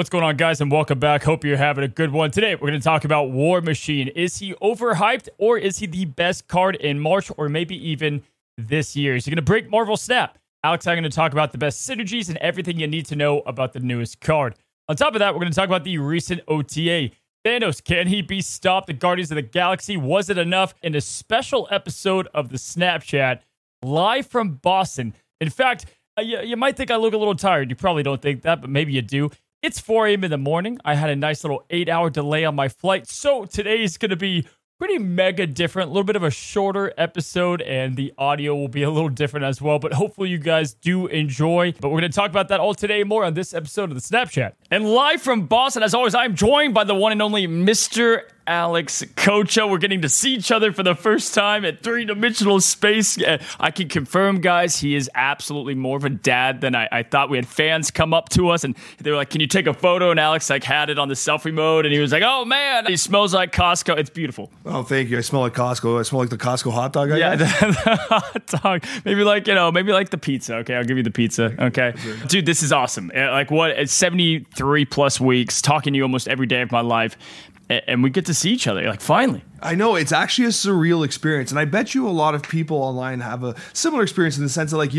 What's going on, guys, and welcome back. Hope you're having a good one. Today, we're going to talk about War Machine. Is he overhyped, or is he the best card in March, or maybe even this year? Is he going to break Marvel Snap? Alex and I are going to talk about the best synergies and everything you need to know about the newest card. On top of that, we're going to talk about the recent OTA. Thanos, can he be stopped? The Guardians of the Galaxy, was it enough? In a special episode of the Snapchat, live from Boston. In fact, you might think I look a little tired. You probably don't think that, but maybe you do. It's 4 a.m. in the morning. I had a nice little 8-hour delay on my flight. So today is going to be pretty mega different. A little bit of a shorter episode, and the audio will be a little different as well. But hopefully you guys do enjoy. But we're going to talk about that all today more on this episode of the Snapchat. And live from Boston, as always, I'm joined by the one and only Mr. Alex Kocha. We're getting to see each other for the first time at three-dimensional space. I can confirm, guys, he is absolutely more of a dad than I thought. We had fans come up to us, and they were like, can you take a photo? And Alex had it on the selfie mode, and he was like, oh, man, he smells like Costco. It's beautiful. Oh, thank you. I smell like Costco. I smell like the Costco hot dog. The hot dog. Maybe like the pizza. Okay, I'll give you the pizza. Okay. Dude, this is awesome. It's 73 plus weeks, talking to you almost every day of my life. And we get to see each other, like, finally. I know, it's actually a surreal experience. And I bet you a lot of people online have a similar experience in the sense that, like,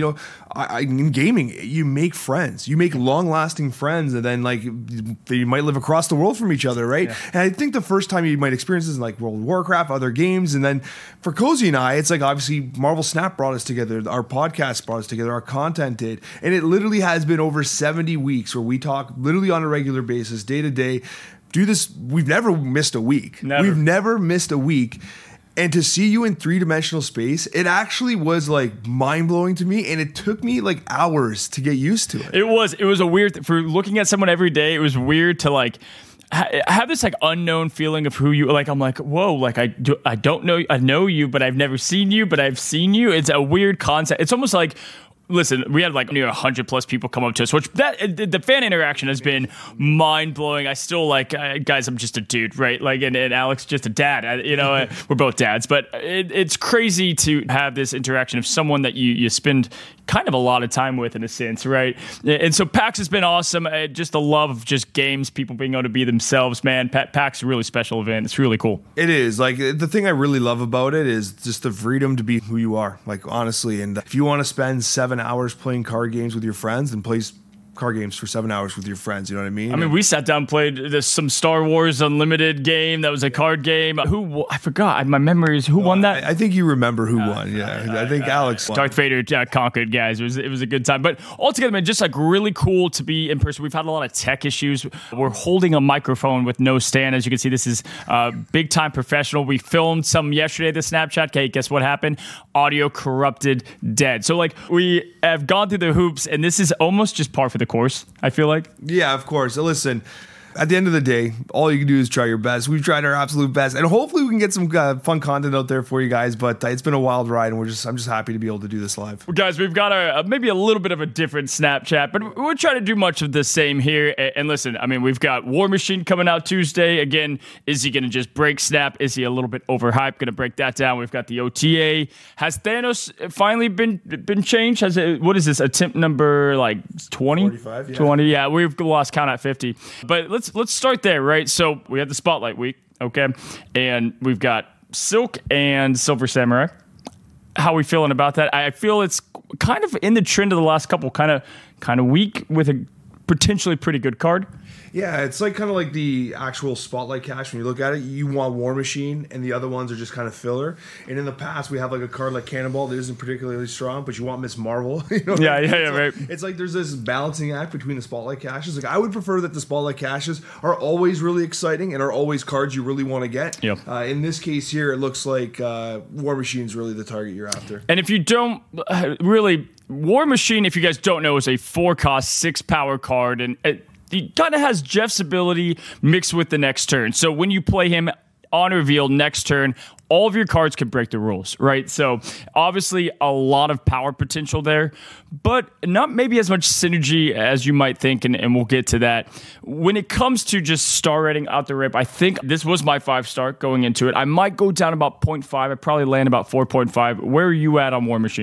in gaming, you make friends. You make long-lasting friends, and then, like, you might live across the world from each other, right? Yeah. And I think the first time you might experience this in, like, World of Warcraft, other games. And then for Cozy and I, it's like, obviously, Marvel Snap brought us together. Our podcast brought us together. Our content did. And it literally has been over 70 weeks where we talk literally on a regular basis, day to day. Do this. We've never missed a week. We've never missed a week. And to see you in three-dimensional space, it actually was like mind-blowing to me, and it took me like hours to get used to it. It was a weird, for looking at someone every day, it was weird to like have this like unknown feeling of who you like. I'm like, whoa, like I don't know, I know you, but I've never seen you, but I've seen you. It's a weird concept. It's almost like, listen, we had like near 100 plus people come up to us, which the fan interaction has been mind blowing. I still like, guys, I'm just a dude, right? Like, and Alex just a dad. We're both dads, but it's crazy to have this interaction of someone that you spend kind of a lot of time with, in a sense, right? And so PAX has been awesome. Just the love of just games, people being able to be themselves, man. PAX is a really special event. It's really cool. It is. Like, the thing I really love about it is just the freedom to be who you are, like, honestly. And if you want to spend 7 hours playing card games with your friends, then play card games for 7 hours with your friends. You know what I mean? I mean, we sat down and played some Star Wars Unlimited game that was a card game. I forgot. My memory is who won that. I think you remember who won. Yeah, I think Alex won. Darth Vader conquered, guys. It was a good time. But altogether, man, just like really cool to be in person. We've had a lot of tech issues. We're holding a microphone with no stand. As you can see, this is big time professional. We filmed some yesterday, the Snapchat. Okay, guess what happened? Audio corrupted, dead. So like we have gone through the hoops, and this is almost just par for the course, I feel like. Yeah, of course. So listen, at the end of the day, all you can do is try your best. We've tried our absolute best, and hopefully we can get some fun content out there for you guys. But it's been a wild ride, and I'm just happy to be able to do this live. Well, guys, we've got maybe a little bit of a different Snapchat, but we're trying to do much of the same here. And listen, I mean, we've got War Machine coming out Tuesday. Again, is he going to just break Snap? Is he a little bit overhyped? Going to break that down. We've got the OTA. Has Thanos finally been changed? What is this? Attempt number like 20? 45, yeah. 20, yeah. We've lost count at 50. But let's start there, right? So we had the Spotlight Week, okay? And we've got Silk and Silver Samurai. How are we feeling about that? I feel it's kind of in the trend of the last couple, kind of weak with a potentially pretty good card. Yeah, it's like kind of like the actual Spotlight cache. When you look at it, you want War Machine, and the other ones are just kind of filler. And in the past, we have like a card like Cannonball that isn't particularly strong, but you want Miss Marvel. You know right. It's like there's this balancing act between the Spotlight caches. Like, I would prefer that the Spotlight caches are always really exciting and are always cards you really want to get. Yep. In this case here, it looks like War Machine's really the target you're after. And if you don't really, War Machine, if you guys don't know, is a 4-cost, 6-power card, and he kind of has Jeff's ability mixed with the next turn. So when you play him on reveal next turn, all of your cards can break the rules, right? So obviously a lot of power potential there, but not maybe as much synergy as you might think, and we'll get to that. When it comes to just star rating out the rip, I think this was my 5-star going into it. I might go down about 0.5. I probably land about 4.5. Where are you at on War Machine?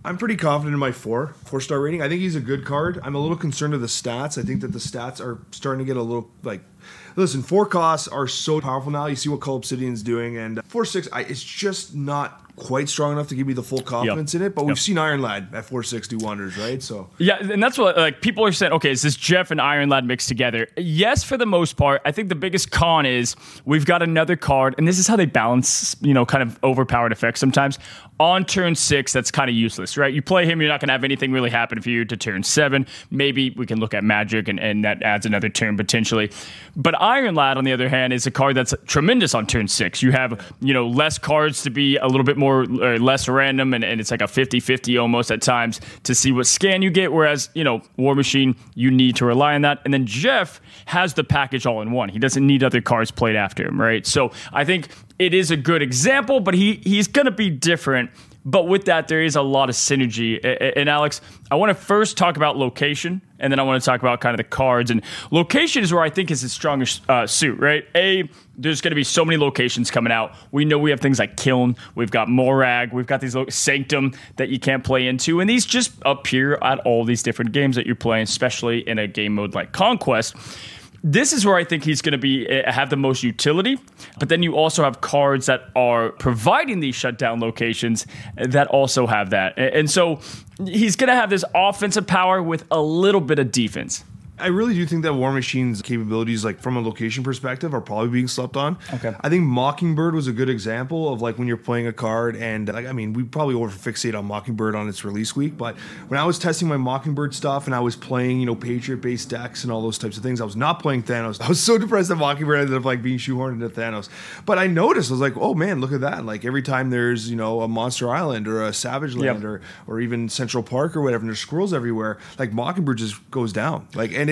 I'm pretty confident in my four-star rating. I think he's a good card. I'm a little concerned with the stats. I think that the stats are starting to get a little listen, 4 costs are so powerful now. You see what Cull Obsidian's doing, and 4/6, it's just not quite strong enough to give me the full confidence in it. But we've seen Iron Lad at 4/6 do wonders, right? So yeah, and that's what people are saying. Okay, is this Jeff and Iron Lad mixed together? Yes, for the most part. I think the biggest con is we've got another card, and this is how they balance, kind of overpowered effects sometimes. On turn 6, that's kind of useless, right? You play him, you're not going to have anything really happen for you to turn 7. Maybe we can look at Magic, and that adds another turn potentially. But Iron Lad, on the other hand, is a card that's tremendous on turn 6. You have, less cards to be a little bit more less random, and it's like a 50-50 almost at times to see what scan you get. Whereas, War Machine, you need to rely on that. And then Jeff has the package all in one. He doesn't need other cards played after him, right? So I think it is a good example, but he's going to be different. But with that, there is a lot of synergy. And Alex, I want to first talk about location, and then I want to talk about kind of the cards. And location is where I think is his strongest suit, right? There's going to be so many locations coming out. We know we have things like Kiln, we've got Morag, we've got these Sanctum that you can't play into, and these just appear at all these different games that you're playing, especially in a game mode like Conquest. This is where I think he's going to have the most utility, but then you also have cards that are providing these shutdown locations that also have that. And so he's going to have this offensive power with a little bit of defense. I really do think that War Machine's capabilities, from a location perspective, are probably being slept on. Okay. I think Mockingbird was a good example of when you're playing a card, and we probably over-fixate on Mockingbird on its release week, but when I was testing my Mockingbird stuff and I was playing, Patriot-based decks and all those types of things, I was not playing Thanos. I was so depressed that Mockingbird ended up being shoehorned into Thanos. But I noticed, I was like, oh man, look at that. Every time there's, a Monster Island or a Savage Land or even Central Park or whatever, and there's squirrels everywhere, Mockingbird just goes down.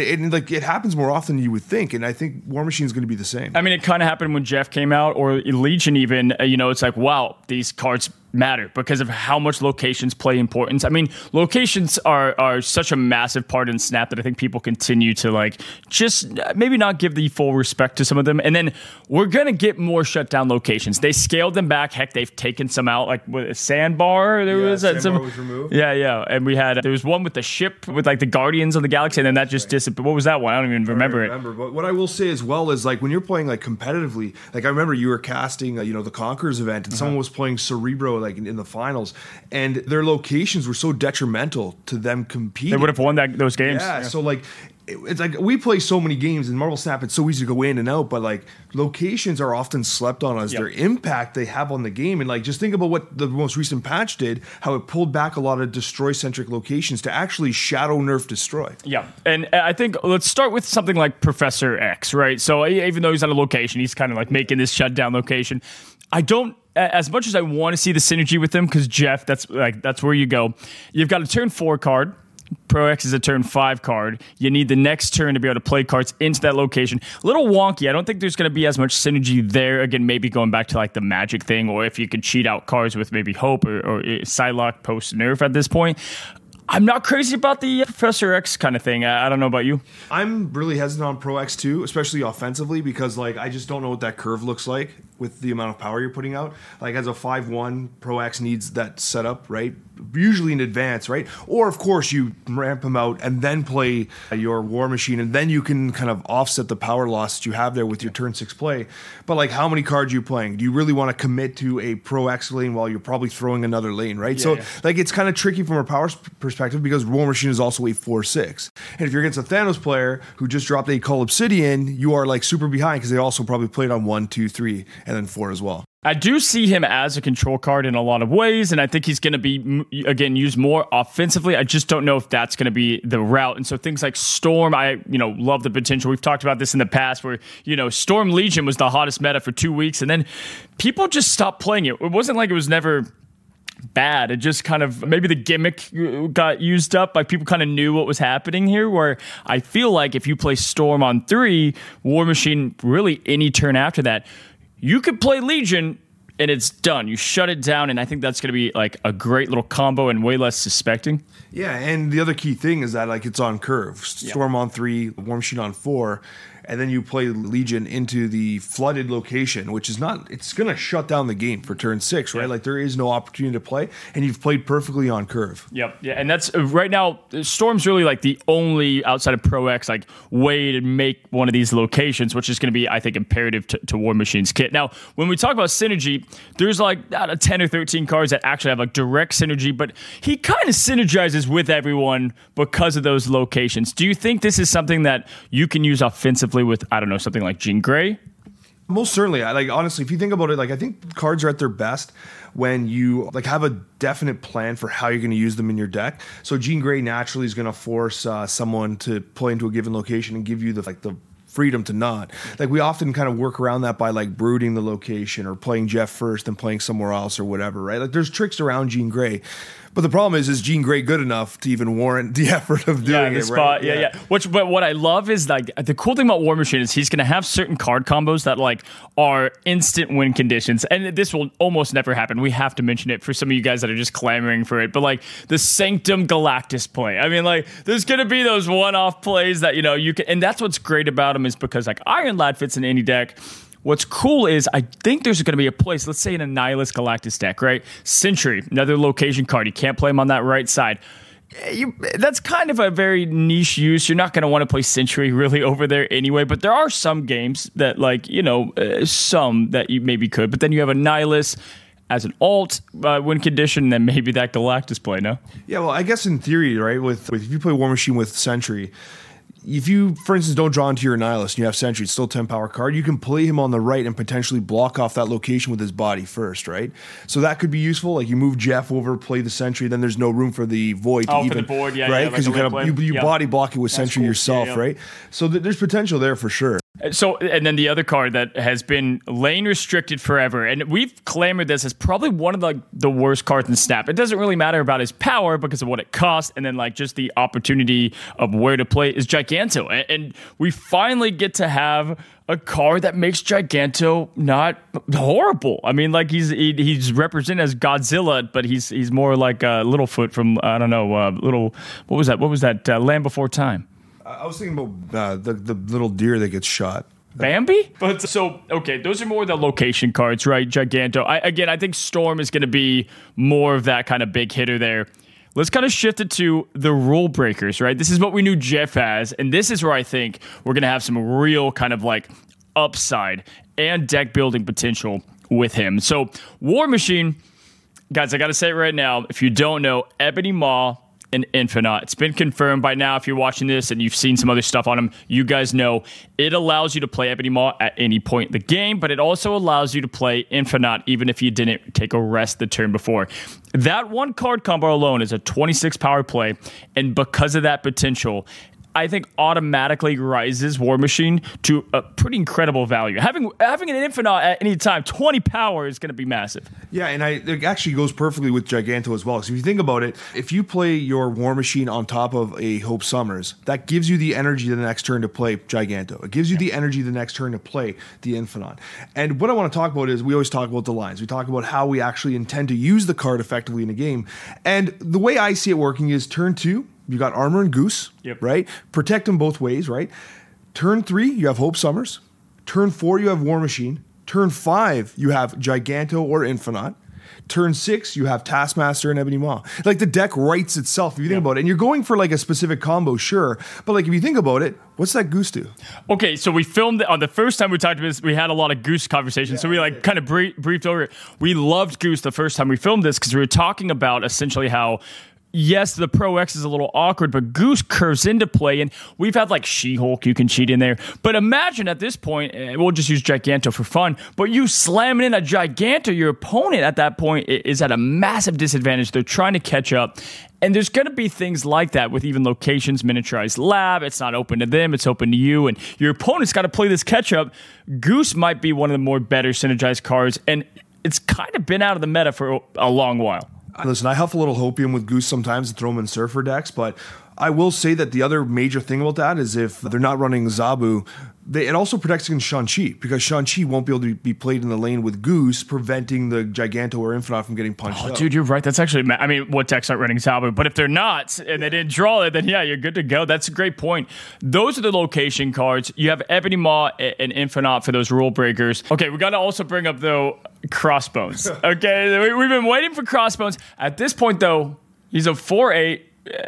It happens more often than you would think, and I think War Machine is going to be the same. I mean, it kind of happened when Jeff came out, or Legion even. It's like, wow, these cards matter because of how much locations play importance. I mean, locations are such a massive part in Snap that I think people continue to just maybe not give the full respect to some of them. And then we're going to get more shutdown locations. They scaled them back. Heck, they've taken some out, with Sandbar. Sandbar was removed. Yeah. And there was one with the ship with the Guardians of the Galaxy, and then that just disappeared. What was that one? I don't even remember it. But what I will say as well is when you're playing competitively, I remember you were casting the Conquerors event, and someone was playing Cerebro in the finals, and their locations were so detrimental to them competing. They would have won those games. Yeah. So it's we play so many games in Marvel Snap. It's so easy to go in and out, but locations are often slept on as their impact they have on the game. And just think about what the most recent patch did, how it pulled back a lot of destroy centric locations to actually shadow nerf destroy. Yeah, and I think let's start with something like Professor X, right? So even though he's on a location, he's kind of making this shutdown location. I don't, as much as I want to see the synergy with him, because Jeff, that's where you go. You've got a turn 4 card. Pro X is a turn 5 card. You need the next turn to be able to play cards into that location. A little wonky. I don't think there's going to be as much synergy there. Again, maybe going back to the Magic thing, or if you could cheat out cards with maybe Hope or Psylocke post nerf at this point. I'm not crazy about the Professor X kind of thing. I don't know about you. I'm really hesitant on Pro X too, especially offensively, because I just don't know what that curve looks like with the amount of power you're putting out. As a 5/1, Pro X needs that setup, right? Usually in advance, right? Or of course you ramp him out and then play your War Machine, and then you can kind of offset the power loss that you have there with your turn 6 play. But how many cards are you playing? Do you really want to commit to a Pro X lane while you're probably throwing another lane, right? It's kind of tricky from a power perspective, because War Machine is also a 4/6. And if you're against a Thanos player who just dropped a Cull Obsidian, you are super behind, because they also probably played on 1, 2, 3, and then 4 as well. I do see him as a control card in a lot of ways, and I think he's going to be, again, used more offensively. I just don't know if that's going to be the route. And so things like Storm, I love the potential. We've talked about this in the past where, Storm Legion was the hottest meta for 2 weeks, and then people just stopped playing it. It wasn't like it was never bad. It just kind of, maybe the gimmick got used up. People kind of knew what was happening here, where I feel like if you play Storm on 3, War Machine, really any turn after that, you could play Legion and it's done. You shut it down, and I think that's going to be like a great little combo and way less suspecting. Yeah, and the other key thing is that like it's on curve. Storm on 3, War Machine on 4, and then you play Legion into the flooded location, which is not, it's going to shut down the game for turn 6, right? Like there is no opportunity to play, and you've played perfectly on curve. Yep. Yeah, and that's right now, Storm's really like the only outside of Pro X like way to make one of these locations, which is going to be, I think, imperative to War Machine's kit. Now, when we talk about synergy, there's like 10 or 13 cards that actually have like direct synergy, but he kind of synergizes with everyone because of those locations. Do you think this is something that you can use offensively with, I don't know, something like Jean Grey? Most certainly. Like honestly, if you think about it, like I think cards are at their best when you like have a definite plan for how you're going to use them in your deck. So Jean Grey naturally is going to force someone to play into a given location and give you the freedom to not. Like we often kind of work around that by like brooding the location or playing Jeff first and playing somewhere else or whatever, right? Like there's tricks around Jean Grey. But the problem is Jean Grey good enough to even warrant the effort of doing it, spot, right? Yeah. But what I love is like the cool thing about War Machine is he's going to have certain card combos that like are instant win conditions, and this will almost never happen. We have to mention it for some of you guys that are just clamoring for it. But like the Sanctum Galactus play, I mean, like there's going to be those one-off plays that you can, and that's what's great about him is because like Iron Lad fits in any deck. What's cool is I think there's going to be a place, let's say in a Nihilus Galactus deck, right? Sentry, another location card. You can't play him on that right side. That's kind of a very niche use. You're not going to want to play Sentry really over there anyway, but there are some games that some that you maybe could. But then you have a Nihilus as an alt win condition, then maybe that Galactus play, no? Yeah, well, I guess in theory, right, with if you play War Machine with Sentry, if you, for instance, don't draw into your Nihilus and you have Sentry, it's still 10 power card, you can play him on the right and potentially block off that location with his body first, right? So that could be useful. Like you move Jeff over, play the Sentry, then there's no room for the Void to for the board, right? Because you body block it with Sentry yourself, right? So there's potential there for sure. So, and then the other card that has been lane restricted forever, and we've clamored this as probably one of the worst cards in Snap. It doesn't really matter about his power because of what it costs, and then like just the opportunity of where to play is Giganto. And we finally get to have a card that makes Giganto not horrible. I mean, like he's represented as Godzilla, but he's more like Littlefoot from what was that Land Before Time. I was thinking about the little deer that gets shot. Bambi? But so, okay, those are more the location cards, right? Giganto. I think Storm is going to be more of that kind of big hitter there. Let's kind of shift it to the rule breakers, right? This is what we knew Jeff as, and this is where I think we're going to have some real kind of like upside and deck building potential with him. So, War Machine, guys, I got to say it right now. If you don't know, Ebony Maw and Infinite. It's been confirmed by now. If you're watching this and you've seen some other stuff on him, you guys know it allows you to play Ebony Maw at any point in the game, but it also allows you to play Infinite even if you didn't take a rest the turn before. That one card combo alone is a 26 power play, and because of that potential, I think automatically rises War Machine to a pretty incredible value. Having an Infinite at any time, 20 power is going to be massive. Yeah, and it actually goes perfectly with Giganto as well. So if you think about it, if you play your War Machine on top of a Hope Summers, that gives you the energy the next turn to play Giganto. It gives you the energy the next turn to play the Infinite. And what I want to talk about is we always talk about the lines. We talk about how we actually intend to use the card effectively in a game. And the way I see it working is turn 2, you got Armor and Goose, right? Protect them both ways, right? Turn 3, you have Hope Summers. Turn 4, you have War Machine. Turn 5, you have Giganto or Infinite. Turn 6, you have Taskmaster and Ebony Maw. Like the deck writes itself if you think about it. And you're going for like a specific combo, sure. But like if you think about it, what's that Goose do? Okay, so we filmed it on the first time we talked about this, we had a lot of Goose conversations. So we like kind of briefed over it. We loved Goose the first time we filmed this because we were talking about essentially how yes, the Pro X is a little awkward, but Goose curves into play, and we've had like She-Hulk you can cheat in there. But imagine at this point, we'll just use Giganto for fun, but you slamming in a Giganto, your opponent at that point is at a massive disadvantage. They're trying to catch up. And there's going to be things like that with even locations, miniaturized lab. It's not open to them. It's open to you. And your opponent's got to play this catch-up. Goose might be one of the more better synergized cards, and it's kind of been out of the meta for a long while. Listen, I huff a little Hopium with Goose sometimes to throw them in Surfer decks, but I will say that the other major thing about that is if they're not running Zabu, it also protects against Shang-Chi, because Shang-Chi won't be able to be played in the lane with Goose, preventing the Giganto or Infinite from getting punched out. Dude, you're right. That's actually, I mean, what decks aren't running Zabu? But if they're not, and they didn't draw it, then yeah, you're good to go. That's a great point. Those are the location cards. You have Ebony Maw and Infinite for those rule breakers. Okay, we got to also bring up, though, Crossbones. Okay, we've been waiting for Crossbones. At this point, though, he's a 4/8.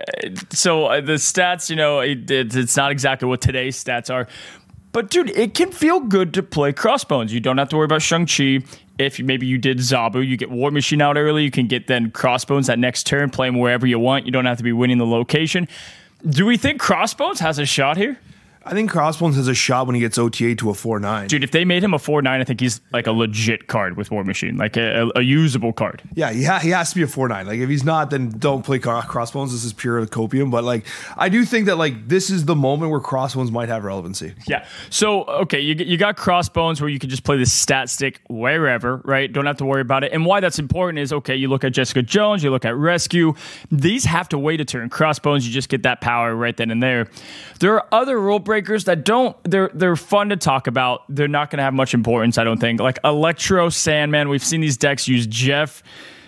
So the stats, you know, it's not exactly what today's stats are. But, dude, it can feel good to play Crossbones. You don't have to worry about Shang-Chi. If maybe you did Zabu, you get War Machine out early. You can get then Crossbones that next turn, play him wherever you want. You don't have to be winning the location. Do we think Crossbones has a shot here? I think Crossbones has a shot when he gets OTA to a 4/9. Dude, if they made him a 4/9, I think he's like a legit card with War Machine, like a usable card. Yeah, he has to be a 4/9. Like, if he's not, then don't play Crossbones. This is pure copium. But, like, I do think that, like, this is the moment where Crossbones might have relevancy. Yeah. So, okay, you got Crossbones where you can just play this stat stick wherever, right? Don't have to worry about it. And why that's important is, okay, you look at Jessica Jones, you look at Rescue. These have to wait a turn. Crossbones, you just get that power right then and there. There are other rule breakers that don't, they're fun to talk about. They're not going to have much importance, I don't think. Like Electro, Sandman, we've seen these decks use Jeff.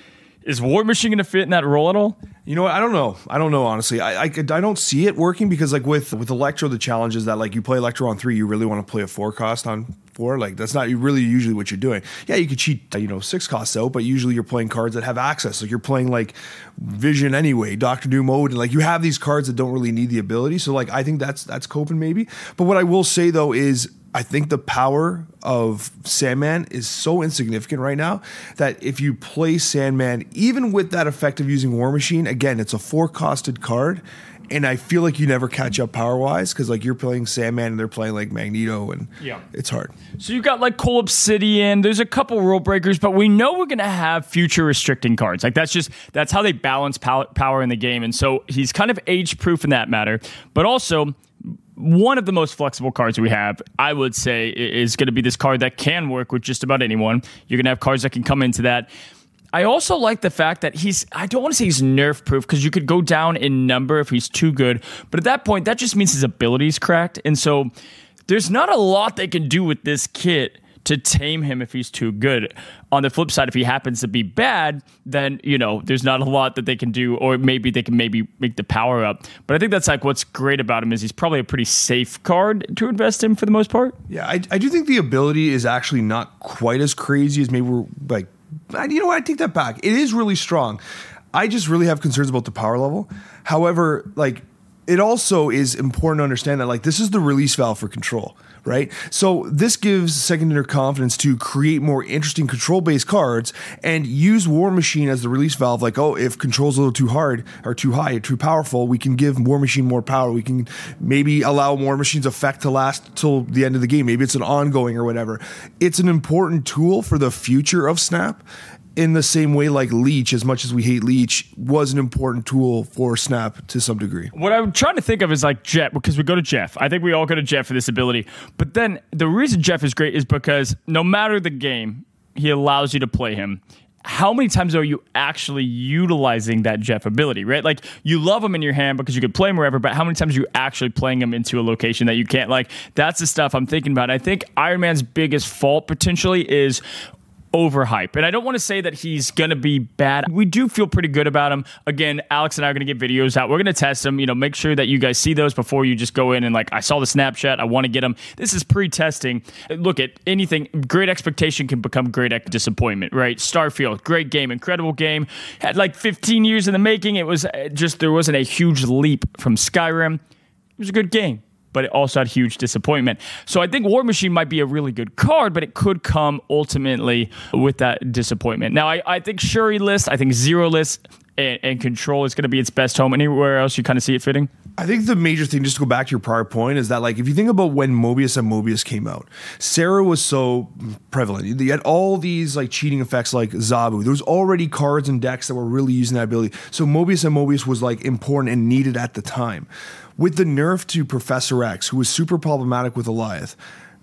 Is War Machine going to fit in that role at all? You know what? I don't know, honestly. I don't see it working, because, like, with Electro, the challenge is that, like, you play Electro on 3, you really want to play a 4 cost on 4. Like, that's not really usually what you're doing. Yeah, you could cheat, 6 costs out, but usually you're playing cards that have access. Like, you're playing, like, Vision anyway, Doctor Doom mode, and, like, you have these cards that don't really need the ability. So, like, I think that's coping maybe. But what I will say, though, is I think the power of Sandman is so insignificant right now that if you play Sandman, even with that effect of using War Machine, again, it's a 4-costed card, and I feel like you never catch up power-wise, because, like, you're playing Sandman and they're playing, like, Magneto, and it's hard. So you got, like, Cole Obsidian. There's a couple rule breakers, but we know we're going to have future restricting cards. Like, that's how they balance power in the game, and so he's kind of age-proof in that matter. But also, one of the most flexible cards we have, I would say, is going to be this card that can work with just about anyone. You're going to have cards that can come into that. I also like the fact that I don't want to say he's nerf proof, because you could go down in number if he's too good. But at that point, that just means his ability's cracked. And so there's not a lot they can do with this kit to tame him if he's too good. On the flip side, if he happens to be bad, then, there's not a lot that they can do, or maybe they can make the power up. But I think that's, like, what's great about him is he's probably a pretty safe card to invest in for the most part. Yeah, I do think the ability is actually not quite as crazy as maybe we're, like, you know what, I take that back. It is really strong. I just really have concerns about the power level. However, like, it also is important to understand that, like, this is the release valve for control, right? So this gives Second Dinner confidence to create more interesting control-based cards and use War Machine as the release valve. Like, oh, if control's a little too hard or too high or too powerful, we can give War Machine more power. We can maybe allow War Machine's effect to last till the end of the game. Maybe it's an ongoing or whatever. It's an important tool for the future of Snap, in the same way, like, Leech, as much as we hate Leech, was an important tool for Snap to some degree. What I'm trying to think of is, like, Jeff, because we go to Jeff. I think we all go to Jeff for this ability. But then the reason Jeff is great is because no matter the game, he allows you to play him. How many times are you actually utilizing that Jeff ability, right? Like, you love him in your hand because you could play him wherever, but how many times are you actually playing him into a location that you can't? Like, that's the stuff I'm thinking about. I think Iron Man's biggest fault potentially is overhype. And I don't want to say that he's going to be bad. We do feel pretty good about him. Again, Alex and I are going to get videos out. We're going to test him. Make sure that you guys see those before you just go in and, like, I saw the Snapchat, I want to get him. This is pre-testing. Look, at anything, great expectation can become great disappointment, right? Starfield, great game, incredible game. Had like 15 years in the making. It was just, there wasn't a huge leap from Skyrim. It was a good game, but it also had huge disappointment. So I think War Machine might be a really good card, but it could come ultimately with that disappointment. Now, I think Shuri list, I think Zero list and Control is going to be its best home. Anywhere else you kind of see it fitting? I think the major thing, just to go back to your prior point, is that, like, if you think about when Mobius and Mobius came out, Sarah was so prevalent. You had all these, like, cheating effects like Zabu. There was already cards and decks that were really using that ability. So Mobius and Mobius was, like, important and needed at the time. With the nerf to Professor X, who was super problematic with Alioth,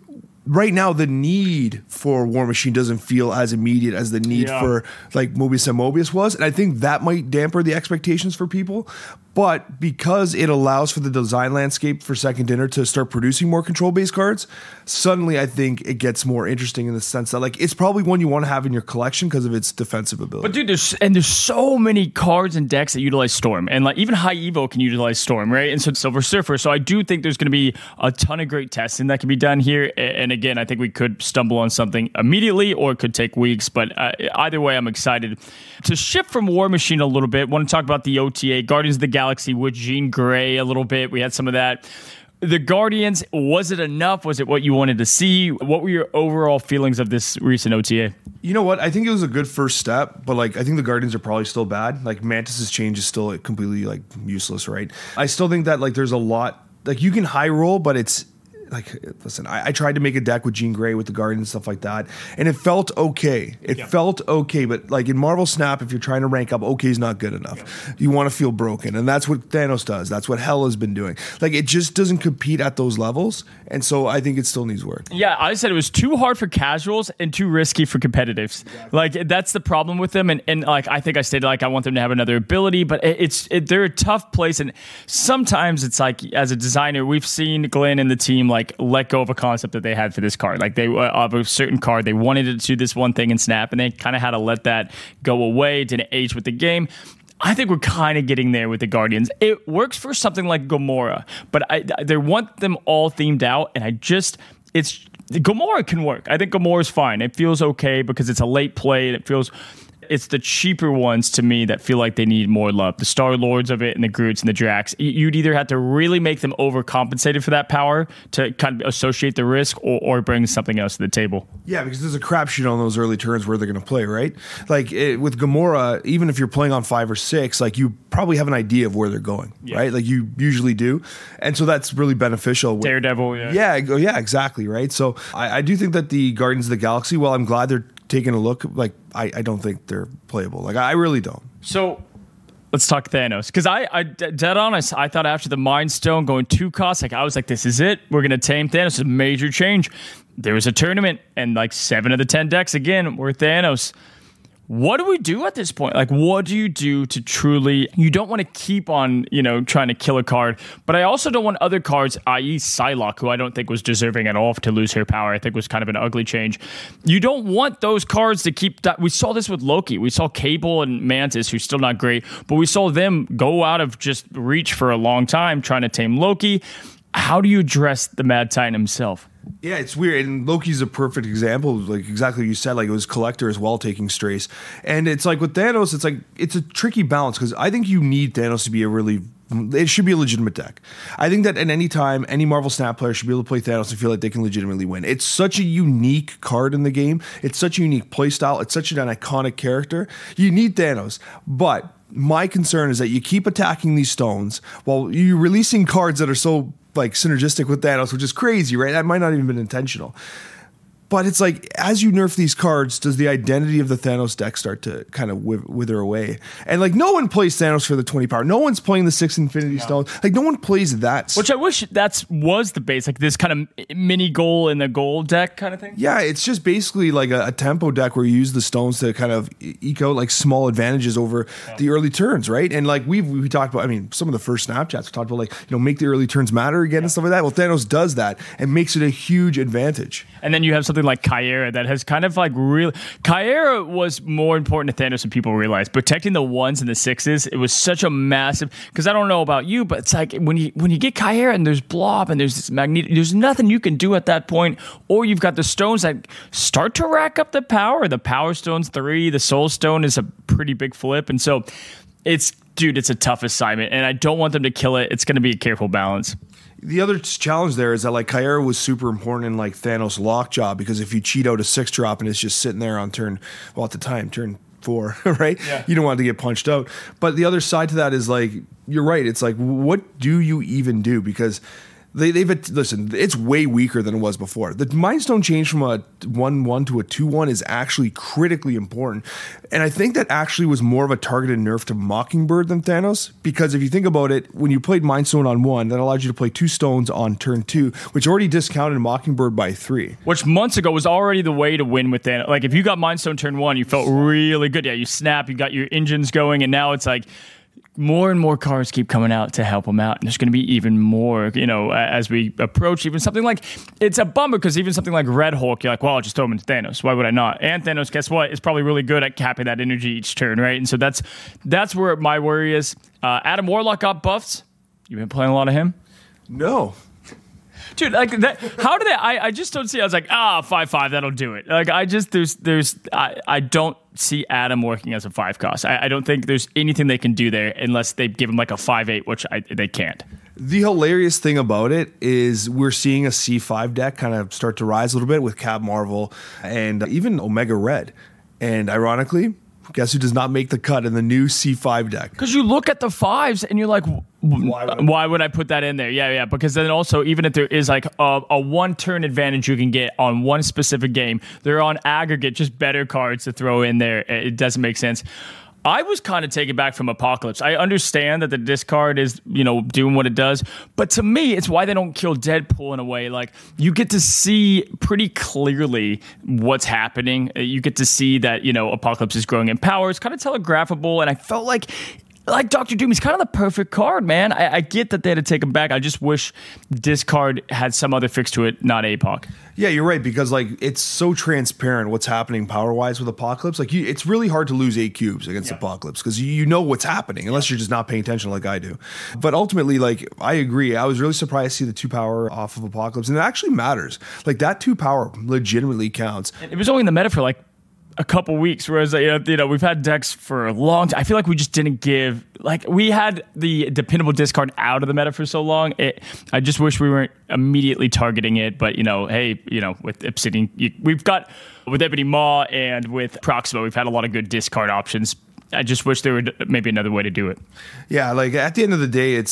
right now the need for War Machine doesn't feel as immediate as the need for, like, Mobius and Mobius was. And I think that might damper the expectations for people. But because it allows for the design landscape for Second Dinner to start producing more control-based cards, suddenly I think it gets more interesting in the sense that like it's probably one you want to have in your collection because of its defensive ability. But dude, there's so many cards and decks that utilize Storm, and like even High Evo can utilize Storm, right? And so Silver Surfer. So I do think there's going to be a ton of great testing that can be done here. And again, I think we could stumble on something immediately, or it could take weeks. But either way, I'm excited to shift from War Machine a little bit. Want to talk about the OTA, Guardians of the Galaxy with Jean Grey a little bit. We had some of that. The Guardians, was it enough? Was it what you wanted to see? What were your overall feelings of this recent OTA? You know what? I think it was a good first step, but like I think the Guardians are probably still bad. Like Mantis's change is still completely like useless, right? I still think that like there's a lot like you can high roll, but it's like, listen, I tried to make a deck with Jean Grey with the Guardian and stuff like that, and it felt okay. It felt okay, but like in Marvel Snap, if you're trying to rank up, okay is not good enough. You want to feel broken, and that's what Thanos does. That's what Hell has been doing. Like, it just doesn't compete at those levels, and so I think it still needs work. Yeah, I said it was too hard for casuals and too risky for competitives. Exactly. Like, that's the problem with them, and like, I think I stated, like, I want them to have another ability, but they're a tough place, and sometimes it's like, as a designer, we've seen Glenn and the team, like, let go of a concept that they had for this card. Like, they of a certain card, they wanted it to do this one thing in Snap, and they kind of had to let that go away. Didn't age with the game. I think we're kind of getting there with the Guardians. It works for something like Gamora, but they want them all themed out, and Gamora can work. I think Gamora's fine. It feels okay because it's a late play, and it's the cheaper ones to me that feel like they need more love. The Star-Lords of it and the Groots and the Drax. You'd either have to really make them overcompensated for that power to kind of associate the risk or bring something else to the table. Yeah, because there's a crapshoot on those early turns where they're going to play, right? Like with Gamora, even if you're playing on 5 or 6, like you probably have an idea of where they're going, right? Like you usually do. And so that's really beneficial. Daredevil, yeah. Yeah, exactly, right? So I do think that the Guardians of the Galaxy, while I'm glad they're taking a look, like I don't think they're playable. Like I really don't. So let's talk Thanos, because I dead honest, I thought after the Mind Stone going 2 costs, like I was like, this is it. We're gonna tame Thanos. It's a major change. There was a tournament, and like 7 of the 10 decks again were Thanos. What do we do at this point? Like, what do you do to truly... You don't want to keep on, trying to kill a card, but I also don't want other cards, i.e. Psylocke, who I don't think was deserving at all to lose her power. I think was kind of an ugly change. You don't want those cards to keep... We saw this with Loki. We saw Cable and Mantis, who's still not great, but we saw them go out of just reach for a long time trying to tame Loki. How do you address the Mad Titan himself? Yeah, it's weird, and Loki's a perfect example, like exactly what you said. Like it was Collector as well taking strays, and it's like with Thanos, it's a tricky balance because I think you need Thanos to be it should be a legitimate deck. I think that at any time, any Marvel Snap player should be able to play Thanos and feel like they can legitimately win. It's such a unique card in the game. It's such a unique playstyle. It's such an iconic character. You need Thanos, but my concern is that you keep attacking these stones while you're releasing cards that are so like synergistic with Thanos, which is crazy, right? That might not even been intentional. But it's like, as you nerf these cards, does the identity of the Thanos deck start to kind of wither away? And like, no one plays Thanos for the 20 power. No one's playing the 6 Infinity Stones. Like, no one plays that. Which I wish was the base, like this kind of mini goal in the goal deck kind of thing. Yeah, it's just basically like a tempo deck where you use the stones to kind of eke out like small advantages over the early turns, right? And like we talked about, I mean, some of the first Snapchats we talked about, like, make the early turns matter again and stuff like that. Well, Thanos does that and makes it a huge advantage. And then you have something like Kyera that has kind of like real. Kyera was more important to Thanos than people realize. Protecting the 1s and the 6s, it was such a massive. Because I don't know about you, but it's like when you get Kyera and there's Blob and there's this Magneto, there's nothing you can do at that point. Or you've got the stones that start to rack up the power. The Power Stone's 3, the Soul Stone is a pretty big flip, and so it's a tough assignment, and I don't want them to kill it. It's going to be a careful balance. The other challenge there is that like Kyera was super important in like Thanos' Lockjaw, because if you cheat out a 6-drop and it's just sitting there on turn 4, right? Yeah. You don't want to get punched out. But the other side to that is like, you're right. It's like, what do you even do? Because listen, it's way weaker than it was before. The Mind Stone change from a 1/1 to a 2/1 is actually critically important. And I think that actually was more of a targeted nerf to Mockingbird than Thanos, because if you think about it, when you played Mind Stone on 1, that allowed you to play 2 stones on turn 2, which already discounted Mockingbird by 3. Which months ago was already the way to win with Thanos. Like if you got Mind Stone turn 1, you felt really good. Yeah, you snap, you got your engines going, and now it's like more and more cards keep coming out to help him out. And there's going to be even more, as we approach even something like, it's a bummer because even something like Red Hulk, you're like, well, I'll just throw him into Thanos. Why would I not? And Thanos, guess what? Is probably really good at capping that energy each turn, right? And so that's where my worry is. Adam Warlock got buffs. You've been playing a lot of him? No. Dude, like that, how did I just don't see. I was like, 5/5, that'll do it. Like I don't see Adam working as a 5 cost. I don't think there's anything they can do there unless they give him like a 5/8, which they can't. The hilarious thing about it is we're seeing a C5 deck kind of start to rise a little bit with Cap Marvel and even Omega Red. And ironically, guess who does not make the cut in the new C5 deck? Because you look at the 5s and you're like, why would I put that in there? Yeah. Because then also, even if there is like a 1-turn advantage you can get on one specific game, they're on aggregate just better cards to throw in there. It doesn't make sense. I was kind of taken back from Apocalypse. I understand that the discard is, doing what it does, but to me, it's why they don't kill Deadpool in a way. Like, you get to see pretty clearly what's happening. You get to see that, Apocalypse is growing in power. It's kind of telegraphable, and I felt like Dr. Doom, he's kind of the perfect card, man. I get that they had to take him back. I just wish discard had some other fix to it, not APOC. Yeah, you're right, because it's so transparent what's happening power-wise with Apocalypse. It's really hard to lose 8 cubes against Apocalypse because you know what's happening unless you're just not paying attention like I do. But ultimately, I agree. I was really surprised to see the 2 power off of Apocalypse, and it actually matters. That 2 power legitimately counts. It was only in the meta for a couple weeks, whereas we've had decks for a long time. I feel like we just didn't give we had the dependable discard out of the meta for so long. I just wish we weren't immediately targeting it. But with Obsidian, we've got with Ebony Maw and with Proxima, we've had a lot of good discard options. I just wish there were maybe another way to do it. Yeah, at the end of the day,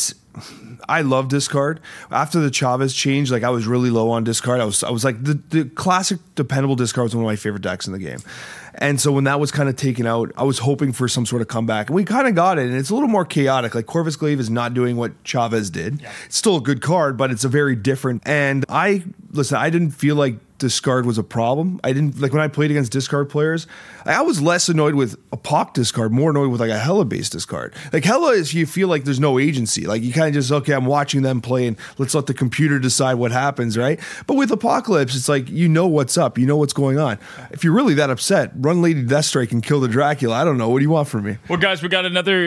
I love discard. After the Chavez change, I was really low on discard. I was the classic dependable discard was one of my favorite decks in the game. And so when that was kind of taken out, I was hoping for some sort of comeback. And we kind of got it. And it's a little more chaotic. Corvus Glaive is not doing what Chavez did. Yeah. It's still a good card, but it's a very different. And I didn't feel like discard was a problem. I didn't when I played against discard players, I was less annoyed with a POC discard, more annoyed with a Hela based discard. Hela is you feel like there's no agency. You kind of just, okay, I'm watching them play and let's let the computer decide what happens, right? But with Apocalypse, it's what's up, what's going on. If you're really that upset, run Lady Deathstrike and kill the Dracula. I don't know. What do you want from me? Well, guys, we got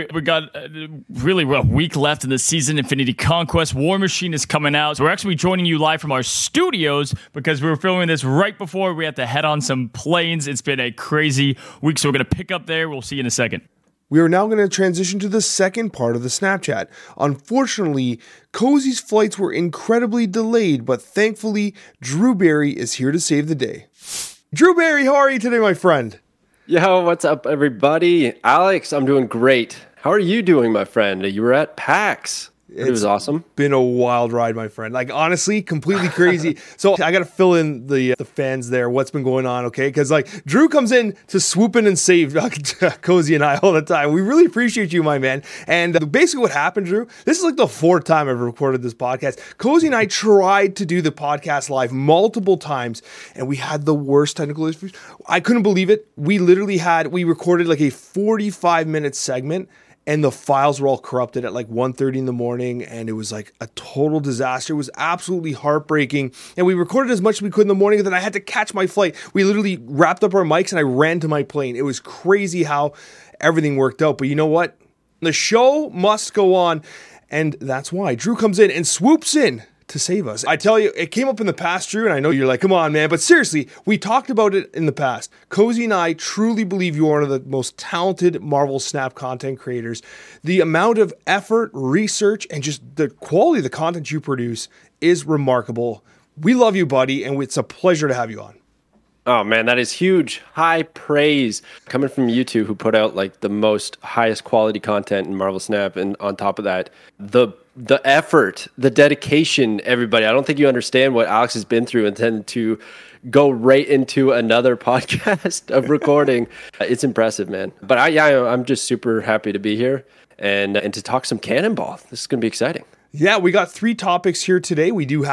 really a week left in the season. Infinity Conquest War Machine is coming out. So we're actually joining you live from our studios because we were filming this right before we had to head on some planes. It's been a crazy week, so we're going to pick up there. We'll see you in a second. We are now going to transition to the second part of the Snapchat. Unfortunately, Cozy's flights were incredibly delayed, but thankfully, Drew Barry is here to save the day. Drew Barry, how are you today, my friend? Yo, what's up, everybody? Alex, I'm doing great. How are you doing, my friend? You were at PAX. It was awesome. Been a wild ride, my friend. Honestly, completely crazy. So I got to fill in the fans there. What's been going on? Okay, because Drew comes in to swoop in and save Cozy and I all the time. We really appreciate you, my man. And basically, what happened, Drew? This is the 4th time I've recorded this podcast. Cozy and I tried to do the podcast live multiple times, and we had the worst technical issues. I couldn't believe it. We recorded a 45-minute segment. And the files were all corrupted at 1:30 in the morning, and it was a total disaster. It was absolutely heartbreaking. And we recorded as much as we could in the morning, and then I had to catch my flight. We literally wrapped up our mics, and I ran to my plane. It was crazy how everything worked out. But you know what? The show must go on, and that's why Drew comes in and swoops in to save us. I tell you, it came up in the past, Drew, and I know you're like, come on, man. But seriously, we talked about it in the past. Cozy and I truly believe you are one of the most talented Marvel Snap content creators. The amount of effort, research, and just the quality of the content you produce is remarkable. We love you, buddy, and it's a pleasure to have you on. Oh, man, that is huge. High praise coming from you two who put out the most highest quality content in Marvel Snap. And on top of that, the effort, the dedication, everybody. I don't think you understand what Alex has been through and then to go right into another podcast of recording. It's impressive, man. But I'm just super happy to be here and to talk some Cannonball. This is going to be exciting. Yeah, we got 3 topics here today. We do have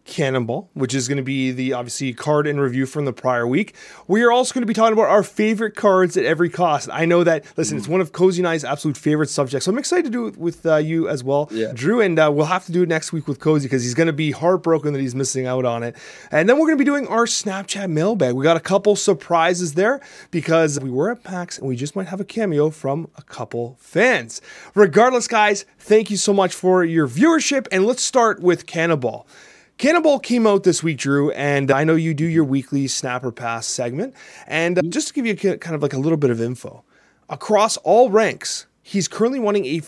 Cannonball, which is going to be the obviously card in review from the prior week. We are also going to be talking about our favorite cards at every cost. I know that, listen, it's one of Cozy and I's absolute favorite subjects, so I'm excited to do it with you as well, Drew, and we'll have to do it next week with Cozy because he's going to be heartbroken that he's missing out on it. And then we're going to be doing our Snapchat mailbag. We got a couple surprises there because we were at PAX and we just might have a cameo from a couple fans. Regardless, guys, thank you so much for your viewership, and let's start with Cannonball. Cannonball came out this week, Drew, and I know you do your weekly Snapper Pass segment. And just to give you kind of like a little bit of info, across all ranks, he's currently running a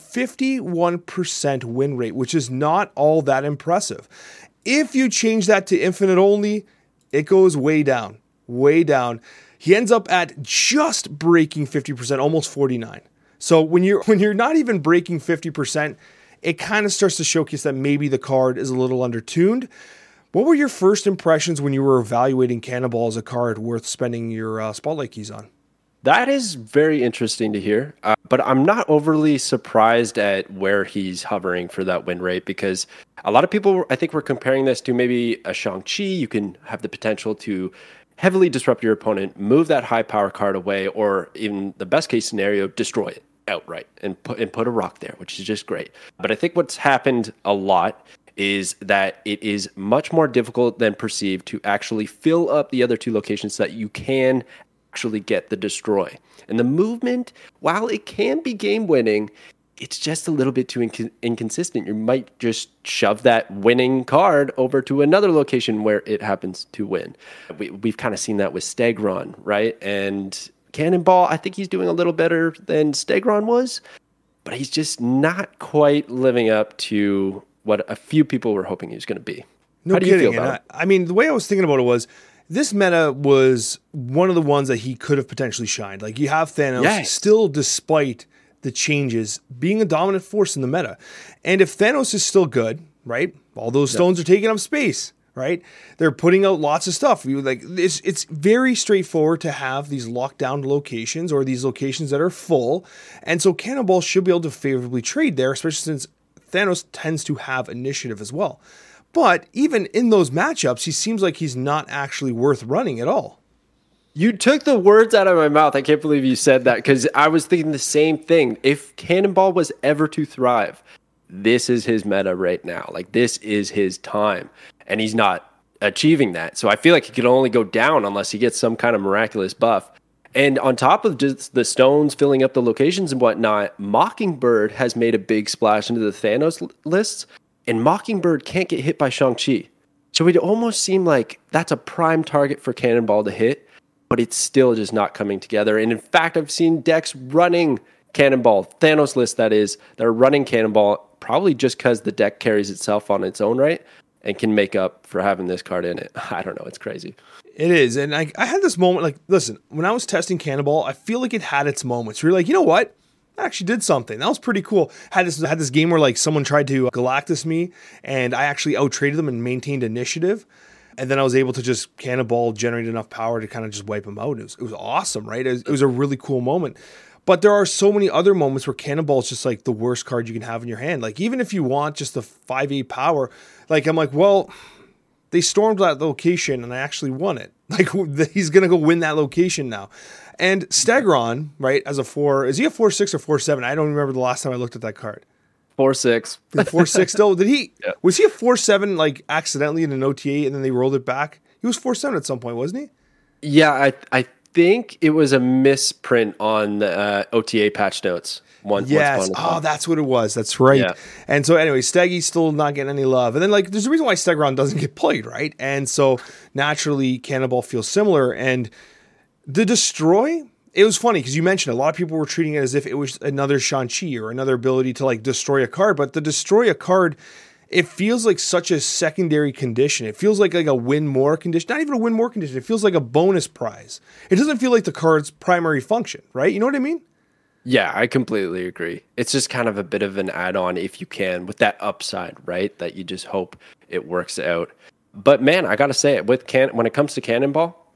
51% win rate, which is not all that impressive. If you change that to infinite only, it goes way down, way down. He ends up at just breaking 50%, almost 49. So when you're not even breaking 50%, it kind of starts to showcase that maybe the card is a little undertuned. What were your first impressions when you were evaluating Cannonball as a card worth spending your spotlight keys on? That is very interesting to hear, but I'm not overly surprised at where he's hovering for that win rate because a lot of people, I think, were comparing this to maybe a Shang-Chi. You can have the potential to heavily disrupt your opponent, move that high power card away, or in the best case scenario, destroy it outright and put a rock there, which is just great. But I think what's happened a lot is that it is much more difficult than perceived to actually fill up the other two locations so that you can actually get the destroy. And the movement, while it can be game winning, it's just a little bit too inconsistent. You might just shove that winning card over to another location where it happens to win. We've kind of seen that with Stegron, right? And Cannonball, I think he's doing a little better than Stegron was, but he's just not quite living up to what a few people were hoping he was going to be. No How do kidding. you feel about it? I mean, the way I was thinking about it was this meta was one of the ones that he could have potentially shined. Like you have Thanos still, despite the changes, being a dominant force in the meta. And if Thanos is still good, right? All those stones are taking up space. Right? They're putting out lots of stuff. It's very straightforward to have these lockdown locations or these locations that are full. And so Cannonball should be able to favorably trade there, especially since Thanos tends to have initiative as well. But even in those matchups, he seems like he's not actually worth running at all. You took the words out of my mouth. I can't believe you said that because I was thinking the same thing. If Cannonball was ever to thrive, this is his meta right now. Like this is his time. And he's not achieving that. So I feel like he could only go down unless he gets some kind of miraculous buff. And on top of just the stones filling up the locations and whatnot, Mockingbird has made a big splash into the Thanos lists. And Mockingbird can't get hit by Shang-Chi. So it almost seemed like that's a prime target for Cannonball to hit. But it's still just not coming together. And in fact, I've seen decks running Cannonball, Thanos list that is, they're running Cannonball probably just because the deck carries itself on its own right. And can make up for having this card in it. I don't know. It's crazy. It is. And I had this moment, like, listen, when I was testing Cannonball, I feel like it had its moments. You're like, you know what? I actually did something. That was pretty cool. Had this game where like someone tried to Galactus me and I actually out-traded them and maintained initiative. And then I was able to just Cannonball generate enough power to kind of just wipe them out. It was awesome, right? It was a really cool moment. But there are so many other moments where Cannonball is just like the worst card you can have in your hand. Like even if you want just the 5-8 power, like I'm like, well, they stormed that location and I actually won it. Like he's going to go win that location now. And Stegron, right, as a 4, is he a 4-6 or 4-7? I don't remember the last time I looked at that card. 4-6. 4-6 still? Did he, was he a 4-7 like accidentally in an OTA and then they rolled it back? He was 4-7 at some point, wasn't he? Yeah, I think it was a misprint on the OTA patch notes. Yes. Oh, that's what it was. That's right. Yeah. And so anyway, Steggy's still not getting any love. And then like there's a reason why Stegron doesn't get played, right? And so naturally Cannonball feels similar. And the destroy, it was funny because you mentioned a lot of people were treating it as if it was another Shang-Chi or another ability to like destroy a card. But the destroy a card, it feels like such a secondary condition. It feels like a win more condition. Not even a win more condition. It feels like a bonus prize. It doesn't feel like the card's primary function, right? You know what I mean? Yeah, I completely agree. It's just kind of a bit of an add-on if you can with that upside, right? That you just hope it works out. But man, I got to say it when it comes to Cannonball,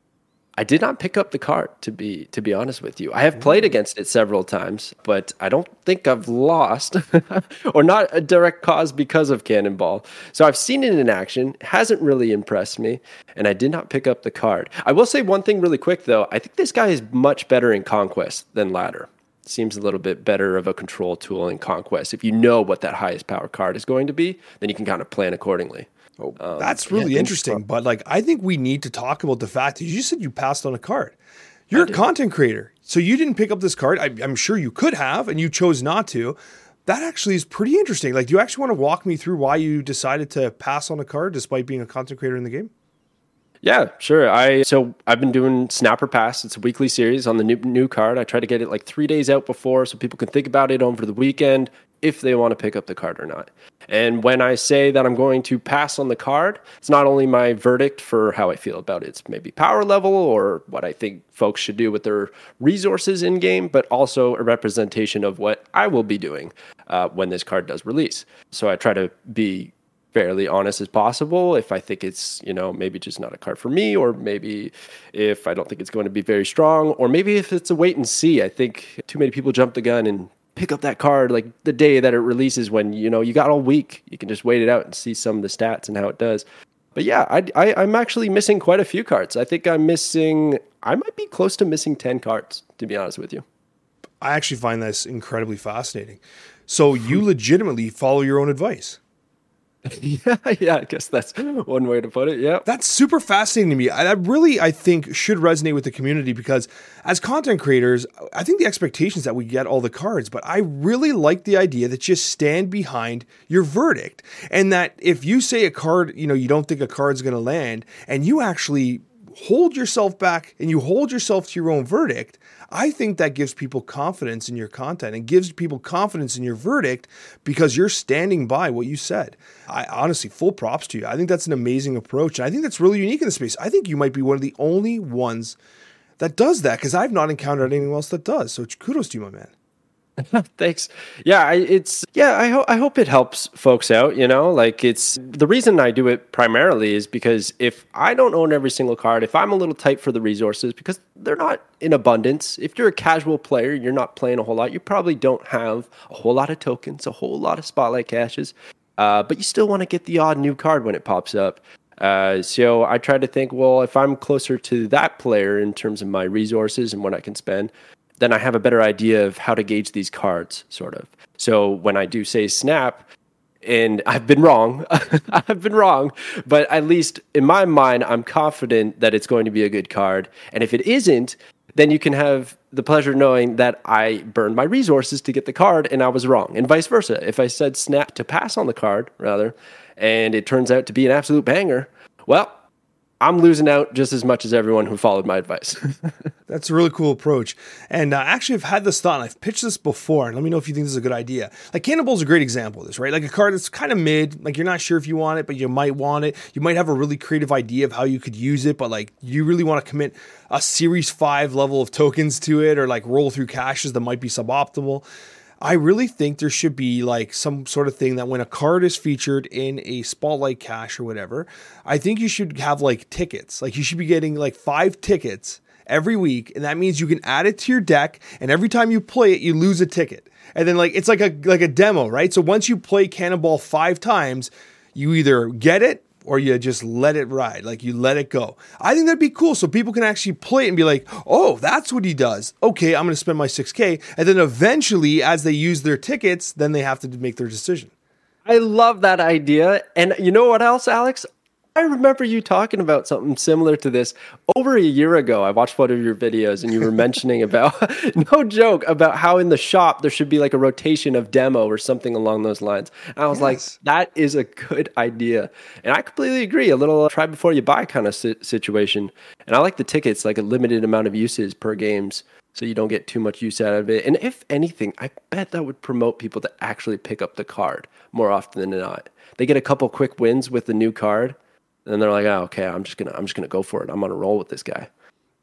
I did not pick up the card, to be honest with you. I have played against it several times, but I don't think I've lost or not a direct cause because of Cannonball. So I've seen it in action, hasn't really impressed me, and I did not pick up the card. I will say one thing really quick though. I think this guy is much better in Conquest than Ladder. Seems a little bit better of a control tool in Conquest. If you know what that highest power card is going to be, then you can kind of plan accordingly. That's really interesting. But like, I think we need to talk about the fact that you said you passed on a card. You're a content creator, so you didn't pick up this card. I'm sure you could have, and you chose not to. That actually is pretty interesting. Like, do you actually want to walk me through why you decided to pass on a card despite being a content creator in the game? Yeah, sure. So I've been doing Snapper Pass. It's a weekly series on the new card. I try to get it like 3 days out before so people can think about it over the weekend if they want to pick up the card or not. And when I say that I'm going to pass on the card, it's not only my verdict for how I feel about its maybe power level or what I think folks should do with their resources in game, but also a representation of what I will be doing when this card does release. So I try to be fairly honest as possible if I think it's, maybe just not a card for me, or maybe if I don't think it's going to be very strong, or maybe if it's a wait and see. I think too many people jump the gun and pick up that card like the day that it releases when, you got all week. You can just wait it out and see some of the stats and how it does. But yeah, I'm actually missing quite a few cards. I think I might be close to missing 10 cards, to be honest with you. I actually find this incredibly fascinating. So you legitimately follow your own advice. Yeah, I guess that's one way to put it. Yeah. That's super fascinating to me. That really, I think, should resonate with the community because as content creators, I think the expectation is that we get all the cards, but I really like the idea that you stand behind your verdict and that if you say a card, you don't think a card's going to land and you actually hold yourself back and you hold yourself to your own verdict, I think that gives people confidence in your content and gives people confidence in your verdict because you're standing by what you said. I honestly, full props to you. I think that's an amazing approach. And I think that's really unique in the space. I think you might be one of the only ones that does that because I've not encountered anyone else that does. So kudos to you, my man. Thanks. Yeah, I hope it helps folks out, it's the reason I do it primarily is because if I don't own every single card, if I'm a little tight for the resources because they're not in abundance, if you're a casual player, you're not playing a whole lot, you probably don't have a whole lot of tokens, a whole lot of spotlight caches, but you still want to get the odd new card when it pops up. So I try to think, well, if I'm closer to that player in terms of my resources and what I can spend, then I have a better idea of how to gauge these cards, sort of. So when I do say snap, and I've been wrong, but at least in my mind, I'm confident that it's going to be a good card. And if it isn't, then you can have the pleasure knowing that I burned my resources to get the card and I was wrong, and vice versa. If I said snap to pass on the card, rather, and it turns out to be an absolute banger, well, I'm losing out just as much as everyone who followed my advice. That's a really cool approach. And actually, I've had this thought, and I've pitched this before, and let me know if you think this is a good idea. Like, Cannonball's a great example of this, right? Like a card that's kind of mid, like you're not sure if you want it, but you might want it. You might have a really creative idea of how you could use it, but like you really want to commit a Series 5 level of tokens to it or like roll through caches that might be suboptimal. I really think there should be like some sort of thing that when a card is featured in a spotlight cache or whatever, I think you should have like tickets. Like you should be getting like 5 tickets every week. And that means you can add it to your deck. And every time you play it, you lose a ticket. And then like, it's like a demo, right? So once you play Cannonball 5 times, you either get it or you just let it ride, like you let it go. I think that'd be cool so people can actually play it and be like, oh, that's what he does. Okay, I'm going to spend my $6,000. And then eventually, as they use their tickets, then they have to make their decision. I love that idea. And you know what else, Alex? I remember you talking about something similar to this over a year ago. I watched one of your videos and you were mentioning about, no joke, about how in the shop there should be like a rotation of demo or something along those lines. And I was like, that is a good idea. And I completely agree. A little try before you buy kind of situation. And I like the tickets, like a limited amount of uses per games, so you don't get too much use out of it. And if anything, I bet that would promote people to actually pick up the card more often than not. They get a couple quick wins with the new card. And they're like, oh, okay, I'm just gonna go for it. I'm gonna roll with this guy.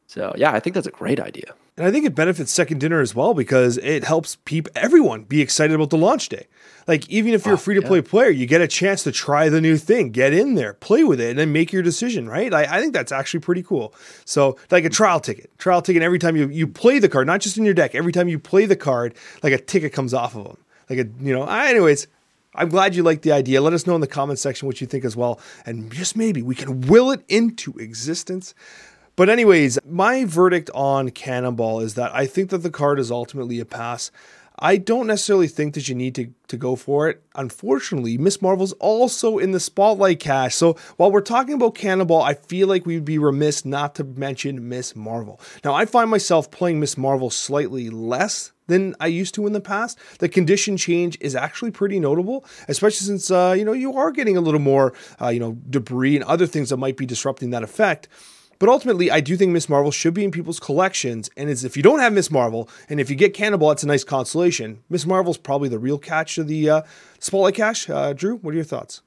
So yeah, I think that's a great idea. And I think it benefits Second Dinner as well because it helps everyone be excited about the launch day. Like, even if you're a free-to-play player, you get a chance to try the new thing, get in there, play with it, and then make your decision, right? I think that's actually pretty cool. So, like a trial ticket every time you play the card, not just in your deck, every time you play the card, like a ticket comes off of them. Anyways, I'm glad you like the idea. Let us know in the comments section what you think as well. And just maybe we can will it into existence. But anyways, my verdict on Cannonball is that I think that the card is ultimately a pass. I don't necessarily think that you need to go for it. Unfortunately, Miss Marvel's also in the Spotlight cache. So while we're talking about Cannonball, I feel like we'd be remiss not to mention Miss Marvel. Now, I find myself playing Miss Marvel slightly less than I used to in the past. The condition change is actually pretty notable, especially since, you are getting a little more, debris and other things that might be disrupting that effect. But ultimately, I do think Miss Marvel should be in people's collections. And if you don't have Miss Marvel, and if you get Cannonball, it's a nice consolation. Miss Marvel's probably the real catch to the Spotlight cache. Drew, what are your thoughts?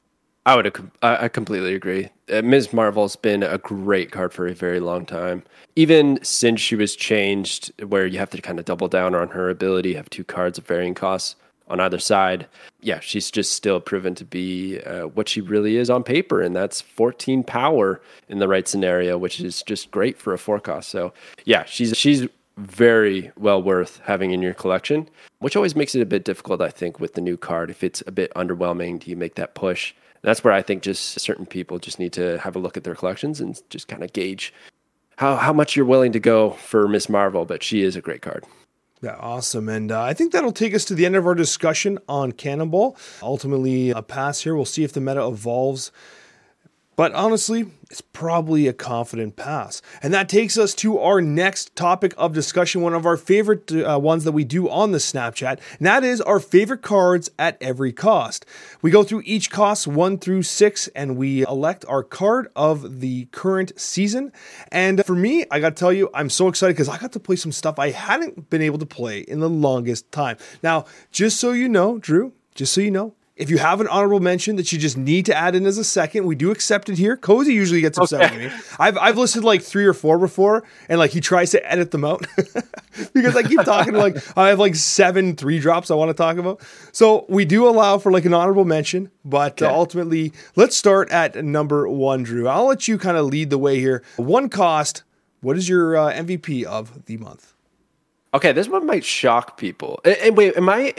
I completely agree. Ms. Marvel's been a great card for a very long time. Even since she was changed, where you have to kind of double down on her ability, have 2 cards of varying costs on either side. Yeah, she's just still proven to be what she really is on paper, and that's 14 power in the right scenario, which is just great for a 4 cost. So yeah, she's very well worth having in your collection, which always makes it a bit difficult, I think, with the new card. If it's a bit underwhelming, do you make that push? That's where I think just certain people just need to have a look at their collections and just kind of gauge how much you're willing to go for Miss Marvel, but she is a great card. Yeah, awesome. And I think that'll take us to the end of our discussion on Cannonball. Ultimately, a pass here. We'll see if the meta evolves. But honestly, it's probably a confident pass. And that takes us to our next topic of discussion, one of our favorite ones that we do on the Snapchat, and that is our favorite cards at every cost. We go through each cost 1 through 6, and we elect our card of the current season. And for me, I got to tell you, I'm so excited because I got to play some stuff I hadn't been able to play in the longest time. Now, just so you know, Drew, if you have an honorable mention that you just need to add in as a second, we do accept it here. Cozy usually gets upset with me. I've listed like 3 or 4 before, and like he tries to edit them out because I keep talking I have like 7 3-drops I want to talk about. So we do allow for like an honorable mention, but ultimately, let's start at number 1, Drew. I'll let you kind of lead the way here. 1 cost. What is your MVP of the month? Okay, this one might shock people. And wait,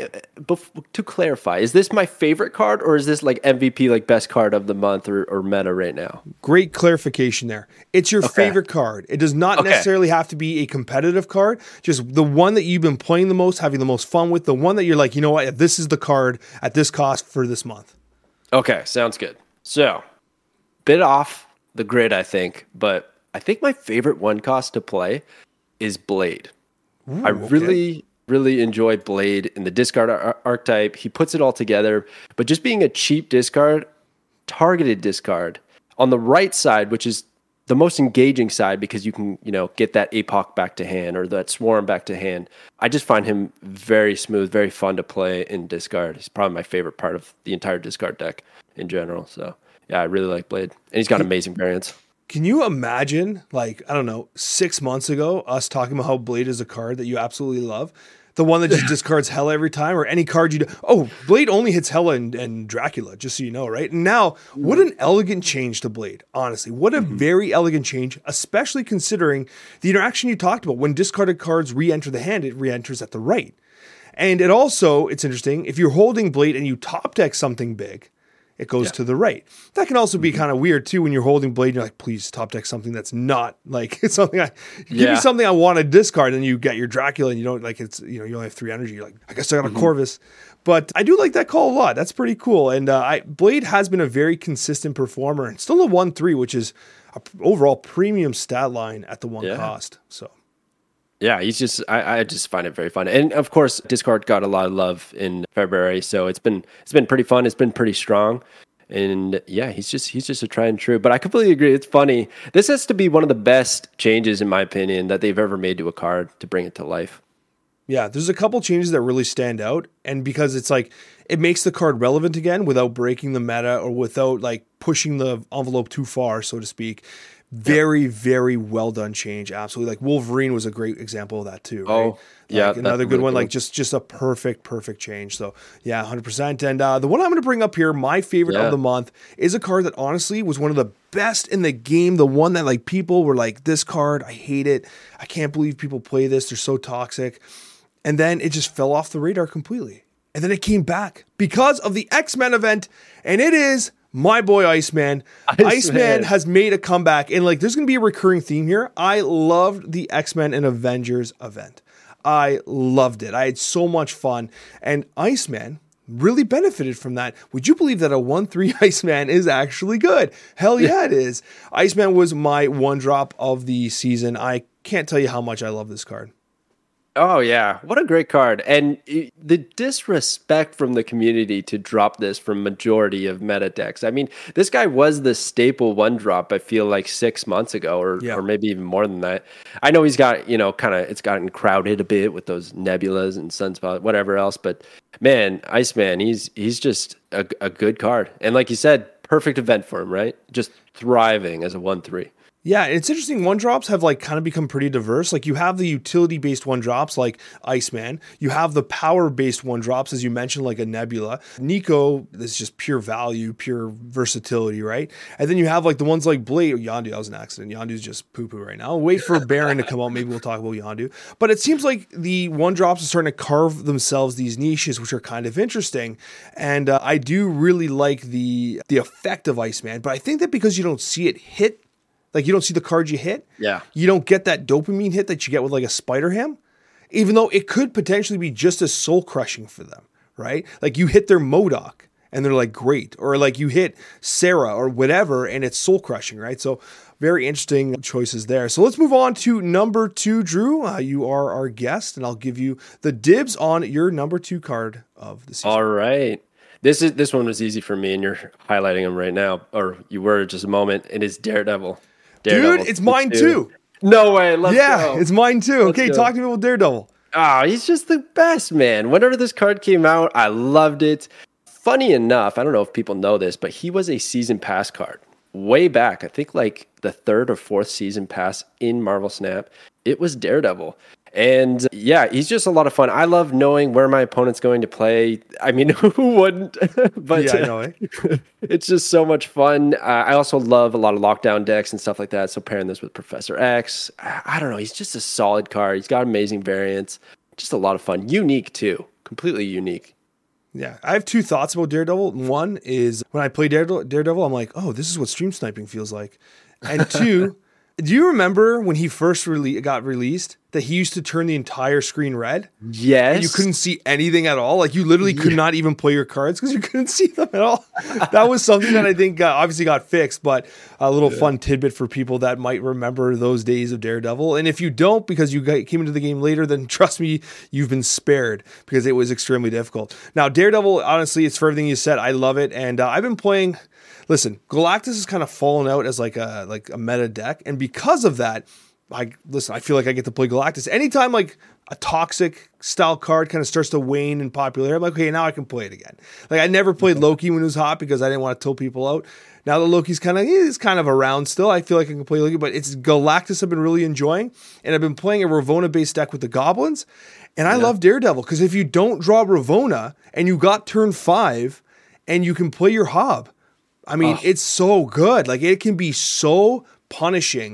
to clarify, is this my favorite card or is this like MVP, like best card of the month or meta right now? Great clarification there. It's your favorite card. It does not necessarily have to be a competitive card, just the one that you've been playing the most, having the most fun with, the one that you're like, you know what, this is the card at this cost for this month. Okay, sounds good. So, bit off the grid, I think, but I think my favorite 1 cost to play is Blade. Ooh, I really enjoy Blade in the discard archetype. He puts it all together, but just being a cheap discard, targeted discard on the right side, which is the most engaging side because you can, get that APOC back to hand or that Swarm back to hand. I just find him very smooth, very fun to play in discard. He's probably my favorite part of the entire discard deck in general. So yeah, I really like Blade, and he's got amazing variants. Can you imagine, 6 months ago, us talking about how Blade is a card that you absolutely love? The one that just discards Hela every time, or any card you do. Oh, Blade only hits Hela and Dracula, just so you know, right? And now, what an elegant change to Blade, honestly. What a very elegant change, especially considering the interaction you talked about. When discarded cards re-enter the hand, it re-enters at the right. And it's interesting, if you're holding Blade and you top deck something big, it goes to the right. That can also be kind of weird too when you're holding Blade and you're like, please top deck something that's not like it's something give me something I want to discard, and you get your Dracula and you don't like it's you only have 3 energy. You're like, I guess I got a Corvus. But I do like that call a lot. That's pretty cool. And Blade has been a very consistent performer and still a 1/3, which is a overall premium stat line at the 1 cost. So yeah, he's just I just find it very fun. And of course, Discard got a lot of love in February, so it's been pretty fun. It's been pretty strong. And yeah, he's just a tried and true. But I completely agree. It's funny. This has to be one of the best changes, in my opinion, that they've ever made to a card to bring it to life. Yeah, there's a couple changes that really stand out, and because it's like it makes the card relevant again without breaking the meta or without like pushing the envelope too far, so to speak. Very, very well done change. Absolutely. Like Wolverine was a great example of that too. Right? Oh, yeah. Like another good one. Like just a perfect change. So yeah, 100%. And the one I'm going to bring up here, my favorite of the month, is a card that honestly was one of the best in the game. The one that like people were like, this card, I hate it. I can't believe people play this. They're so toxic. And then it just fell off the radar completely. And then it came back because of the X-Men event. And it is my boy Iceman. Iceman has made a comeback. And like, there's going to be a recurring theme here. I loved the X-Men and Avengers event. I loved it. I had so much fun. And Iceman really benefited from that. Would you believe that a 1/3 Iceman is actually good? Hell yeah, it is. Iceman was my one drop of the season. I can't tell you how much I love this card. Oh, yeah. What a great card. And the disrespect from the community to drop this from majority of meta decks. I mean, this guy was the staple one drop, I feel like 6 months ago or maybe even more than that. I know he's got, it's gotten crowded a bit with those Nebulas and Sunspot, whatever else. But man, Iceman, he's just a good card. And like you said, perfect event for him, right? Just thriving as a 1/3. Yeah, it's interesting. One drops have like kind of become pretty diverse. Like you have the utility based one drops like Iceman. You have the power based one drops, as you mentioned, like a Nebula. Nico is just pure value, pure versatility, right? And then you have like the ones like Blade. Yondu, that was an accident. Yondu's just poo poo right now. Wait for Baron to come out. Maybe we'll talk about Yondu. But it seems like the one drops are starting to carve themselves these niches, which are kind of interesting. And I do really like the effect of Iceman. But I think that because you don't see it hit, like you don't see the card you hit. Yeah. You don't get that dopamine hit that you get with like a Spider-Ham, even though it could potentially be just as soul crushing for them, right? Like you hit their MODOK and they're like, great. Or like you hit Sarah or whatever and it's soul crushing, right? So very interesting choices there. So let's move on to number 2, Drew. You are our guest and I'll give you the dibs on your number 2 card of the season. All right. This one was easy for me and you're highlighting him right now, or you were just a moment. It is Daredevil. Dude, it's mine too. No way. Let's go. Yeah, it's mine too. Okay, talk to me about Daredevil. Oh, he's just the best, man. Whenever this card came out, I loved it. Funny enough, I don't know if people know this, but he was a season pass card way back. I think like the 3rd or 4th season pass in Marvel Snap. It was Daredevil. And yeah, he's just a lot of fun. I love knowing where my opponent's going to play. I mean, who wouldn't? But yeah, I know, eh? It's just so much fun. I also love a lot of lockdown decks and stuff like that. So pairing this with Professor X, I don't know. He's just a solid card. He's got amazing variants. Just a lot of fun. Unique too. Completely unique. Yeah, I have 2 thoughts about Daredevil. One is when I play Daredevil, I'm like, oh, this is what stream sniping feels like. And 2, do you remember when he first got released that he used to turn the entire screen red? Yes. And you couldn't see anything at all. Like you literally could not even play your cards because you couldn't see them at all. That was something that I think obviously got fixed, but a little fun tidbit for people that might remember those days of Daredevil. And if you don't, because you came into the game later, then trust me, you've been spared because it was extremely difficult. Now, Daredevil, honestly, it's for everything you said. I love it. And I've been playing... Listen, Galactus has kind of fallen out as like a meta deck, and because of that, I feel like I get to play Galactus anytime like a toxic style card kind of starts to wane in popularity. I'm like, okay, now I can play it again. Like I never played Loki when it was hot because I didn't want to tilt people out. Now that Loki's kind of around still, I feel like I can play Loki, but it's Galactus I've been really enjoying, and I've been playing a Ravonna based deck with the Goblins, and I love Daredevil because if you don't draw Ravonna and you got turn 5 and you can play your Hob. I mean, it's so good. Like it can be so punishing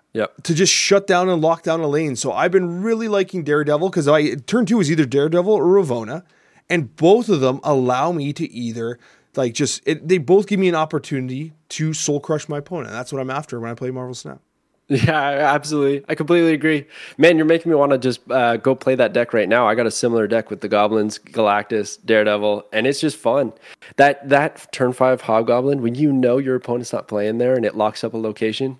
to just shut down and lock down a lane. So I've been really liking Daredevil because turn 2 is either Daredevil or Ravonna, and both of them allow me to either like they both give me an opportunity to soul crush my opponent. That's what I'm after when I play Marvel Snap. Yeah, absolutely. I completely agree. Man, you're making me want to just go play that deck right now. I got a similar deck with the Goblins, Galactus, Daredevil, and it's just fun. That turn 5 Hobgoblin, when you know your opponent's not playing there and it locks up a location,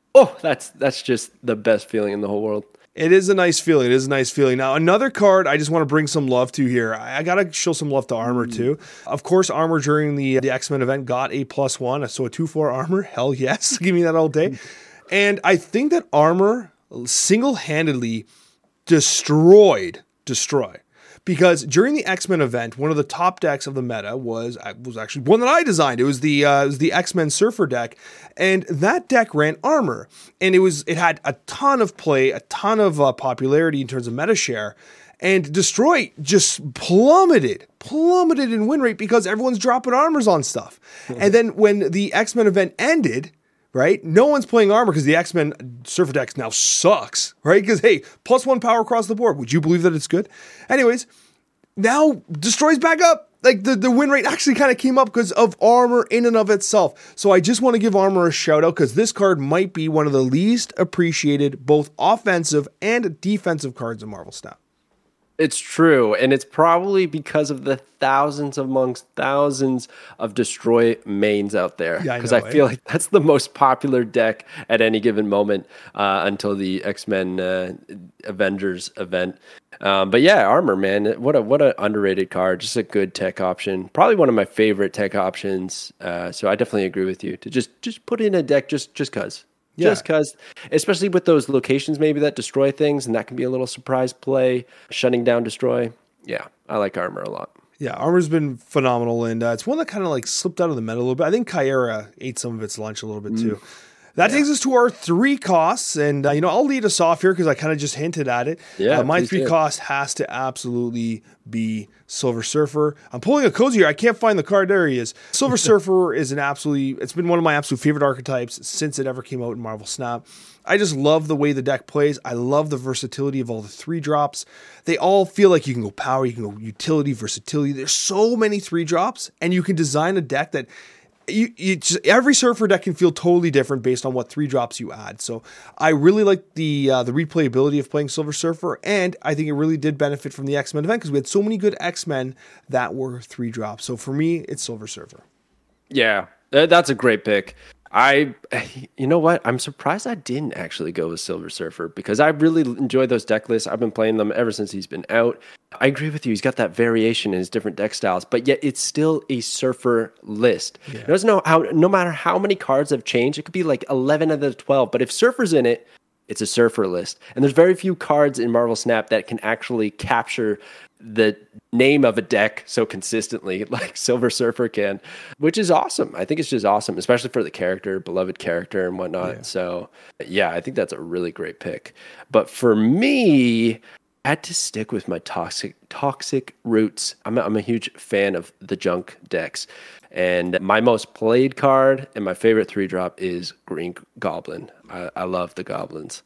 that's just the best feeling in the whole world. It is a nice feeling. It is a nice feeling. Now, another card I just want to bring some love to here. I got to show some love to Armor too. Of course, Armor during the X-Men event got a +1, so a 2/4 Armor. Hell yes. Give me that all day. And I think that Armor single-handedly destroy. because during the X-Men event, one of the top decks of the meta was actually one that I designed. It was the X-Men Surfer deck, and that deck ran armor, and it had a ton of play, a ton of popularity in terms of meta share. And Destroy just plummeted in win rate because everyone's dropping armors on stuff. And then when the X-Men event ended, right, no one's playing armor because the X-Men Surfer deck now sucks, right? Because, hey, +1 power across the board. Would you believe that it's good? Anyways, now Destroy's back up. Like the win rate actually kind of came up because of armor in and of itself. So I just want to give armor a shout out because this card might be one of the least appreciated both offensive and defensive cards in Marvel Snap. It's true, and it's probably because of the thousands amongst thousands of Destroy mains out there. Because I feel like that's the most popular deck at any given moment until the X-Men Avengers event. But yeah, Armor, man, what an underrated card. Just a good tech option. Probably one of my favorite tech options. So I definitely agree with you to just put in a deck just because. Yeah. Just because, especially with those locations maybe that destroy things, and that can be a little surprise play, shutting down Destroy. Yeah, I like Armor a lot. Yeah, Armor's been phenomenal, and it's one that kind of like slipped out of the meta a little bit. I think Kyera ate some of its lunch a little bit too. That takes us to our 3 costs, and I'll lead us off here because I kind of just hinted at it. Yeah, my 3 cost has to absolutely be Silver Surfer. I'm pulling a cozy here. I can't find the card. There he is. Silver Surfer is it's been one of my absolute favorite archetypes since it ever came out in Marvel Snap. I just love the way the deck plays. I love the versatility of all the 3 drops. They all feel like you can go power, you can go utility, versatility. There's so many 3 drops, and you can design a deck that every Surfer deck can feel totally different based on what 3 drops you add. So I really like the replayability of playing Silver Surfer, and I think it really did benefit from the X-Men event because we had so many good X-Men that were 3 drops. So for me, it's Silver Surfer. Yeah, that's a great pick. You know what? I'm surprised I didn't actually go with Silver Surfer because I really enjoy those deck lists. I've been playing them ever since he's been out. I agree with you. He's got that variation in his different deck styles, but yet it's still a Surfer list. Yeah. No matter how many cards have changed, it could be like 11 out of 12, but if Surfer's in it, it's a Surfer list. And there's very few cards in Marvel Snap that can actually capture the name of a deck so consistently like Silver Surfer can, which is awesome. I think it's just awesome, especially for the character, beloved character and whatnot. Yeah. So yeah, I think that's a really great pick. But for me, I had to stick with my toxic roots. I'm a huge fan of the junk decks. And my most played card and my favorite 3-drop is Green Goblin. I love the goblins.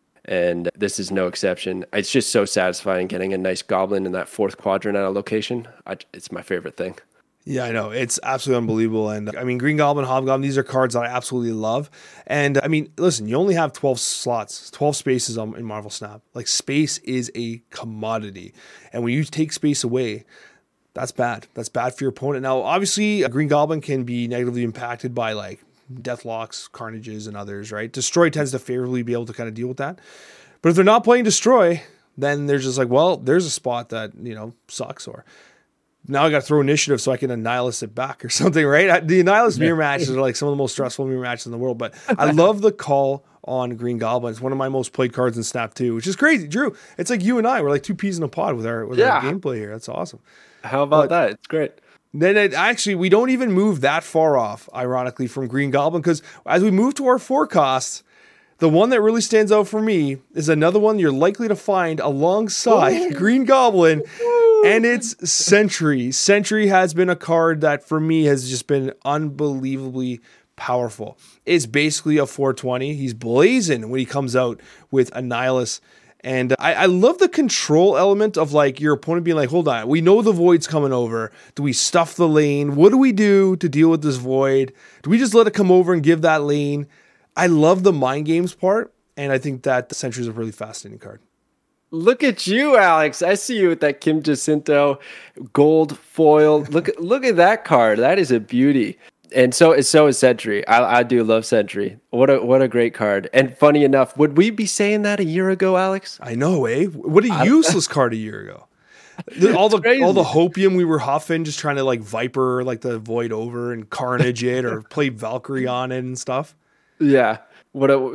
And this is no exception. It's just so satisfying getting a nice goblin in that 4th quadrant at a location. It's my favorite thing. Yeah, I know. It's absolutely unbelievable. And I mean, Green Goblin, Hobgoblin, these are cards that I absolutely love. And I mean, listen, you only have 12 slots, 12 spaces in Marvel Snap. Like, space is a commodity. And when you take space away, that's bad. That's bad for your opponent. Now, obviously, a Green Goblin can be negatively impacted by like Deathlocks, Carnages, and others, right? Destroy tends to favorably be able to kind of deal with that. But if they're not playing Destroy, then they're just like, well, there's a spot that, sucks, or now I got to throw initiative so I can Annihilus it back or something, right? The Annihilus mirror matches are like some of the most stressful mirror matches in the world, but I love the call on Green Goblin. It's one of my most played cards in Snap too, which is crazy. Drew, it's like you and I, we're like 2 peas in a pod with our gameplay here. That's awesome. How about that? It's great. Then we don't even move that far off, ironically, from Green Goblin, because as we move to our 4 costs, the one that really stands out for me is another one you're likely to find alongside Green Goblin, and it's Sentry. Sentry has been a card that, for me, has just been unbelievably powerful. It's basically a 420. He's blazing when he comes out with Annihilus. And I love the control element of like your opponent being like, hold on, we know the void's coming over. Do we stuff the lane? What do we do to deal with this void? Do we just let it come over and give that lane? I love the mind games part, and I think that Sentry is a really fascinating card. Look at you, Alex. I see you with that Kim Jacinto gold foil. Look at that card. That is a beauty. And so is Sentry. I do love Sentry. What a great card. And funny enough, would we be saying that a year ago, Alex? I know, eh? What a useless card a year ago. All the hopium we were huffing, just trying to like Viper like the void over and Carnage it or play Valkyrie on it and stuff. Yeah. what a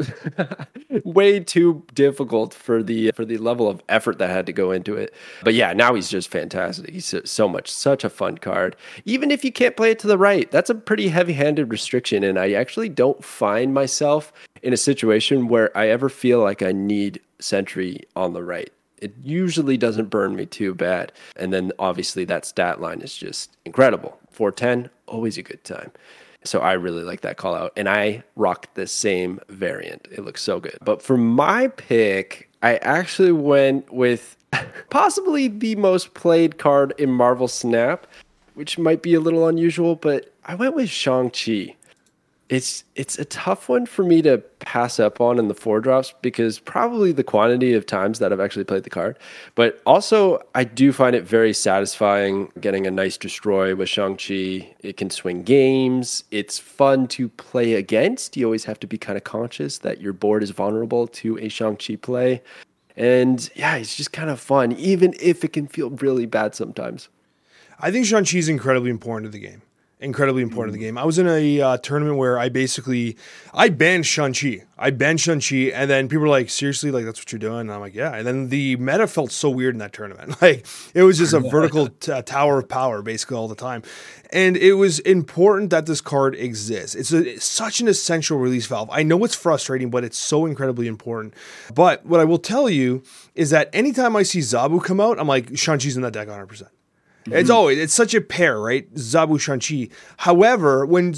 way too difficult for the level of effort that had to go into it. But yeah, now he's just fantastic. He's such a fun card. Even if you can't play it to the right, that's a pretty heavy-handed restriction, and I actually don't find myself in a situation where I ever feel like I need Sentry on the right. It usually doesn't burn me too bad. And then obviously that stat line is just incredible. 410, always a good time. So I really like that call out. And I rock the same variant. It looks so good. But for my pick, I actually went with possibly the most played card in Marvel Snap, which might be a little unusual, but I went with Shang-Chi. It's a tough one for me to pass up on in the 4-drops because probably the quantity of times that I've actually played the card. But also, I do find it very satisfying getting a nice destroy with Shang-Chi. It can swing games. It's fun to play against. You always have to be kind of conscious that your board is vulnerable to a Shang-Chi play. And yeah, it's just kind of fun, even if it can feel really bad sometimes. I think Shang-Chi is incredibly important to the game. Incredibly important to the game. I was in a tournament where I banned Shang-Chi. And then people were like, seriously, like that's what you're doing? And I'm like, yeah. And then the meta felt so weird in that tournament. Like it was just a vertical tower of power basically all the time. And it was important that this card exists. It's such an essential release valve. I know it's frustrating, but it's so incredibly important. But what I will tell you is that anytime I see Zabu come out, I'm like, Shang-Chi's in that deck 100%. It's such a pair, right? Zabu, Shang-Chi. However, when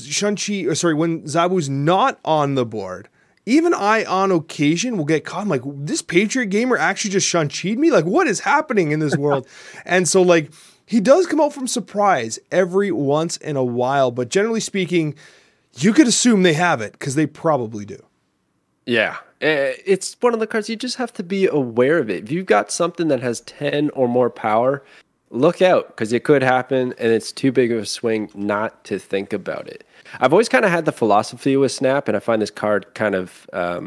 Zabu's not on the board, even I on occasion will get caught. I'm like, this Patriot gamer actually just Shang-Chi'd me? Like, what is happening in this world? And so like, he does come out from surprise every once in a while, but generally speaking, you could assume they have it because they probably do. Yeah. It's one of the cards you just have to be aware of it. If you've got something that has 10 or more power, look out, because it could happen, and it's too big of a swing not to think about it. I've always kind of had the philosophy with Snap, and I find this card kind of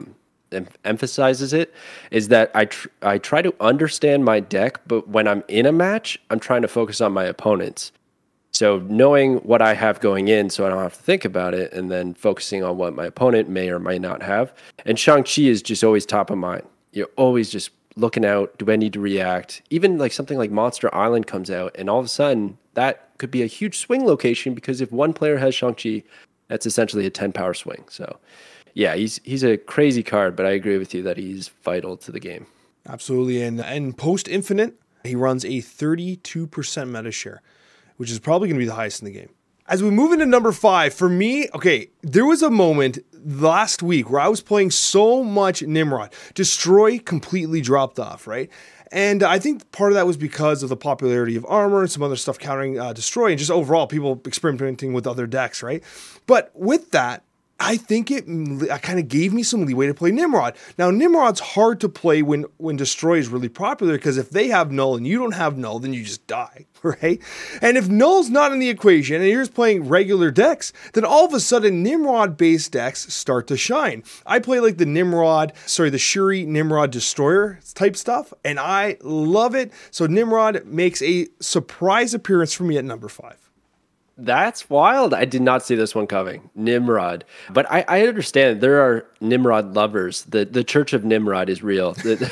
emphasizes it, is that I try to understand my deck, but when I'm in a match, I'm trying to focus on my opponents. So knowing what I have going in so I don't have to think about it, and then focusing on what my opponent may or may not have. And Shang-Chi is just always top of mind. You're always just looking out, do I need to react? Even like something like Monster Island comes out, and all of a sudden that could be a huge swing location because if one player has Shang-Chi, that's essentially a 10 power swing. So yeah, he's a crazy card, but I agree with you that he's vital to the game. Absolutely. And post Infinite, he runs a 32% meta share, which is probably going to be the highest in the game. As we move into number 5, for me, okay, there was a moment last week where I was playing so much Nimrod. Destroy completely dropped off, right? And I think part of that was because of the popularity of armor and some other stuff countering Destroy, and just overall people experimenting with other decks, right? But with that, I think it kind of gave me some leeway to play Nimrod. Now, Nimrod's hard to play when Destroy is really popular because if they have Null and you don't have Null, then you just die, right? And if Null's not in the equation and you're just playing regular decks, then all of a sudden Nimrod-based decks start to shine. I play like the Shuri Nimrod Destroyer type stuff, and I love it. So Nimrod makes a surprise appearance for me at number 5. That's wild. I did not see this one coming. Nimrod. But I understand there are Nimrod lovers. The Church of Nimrod is real.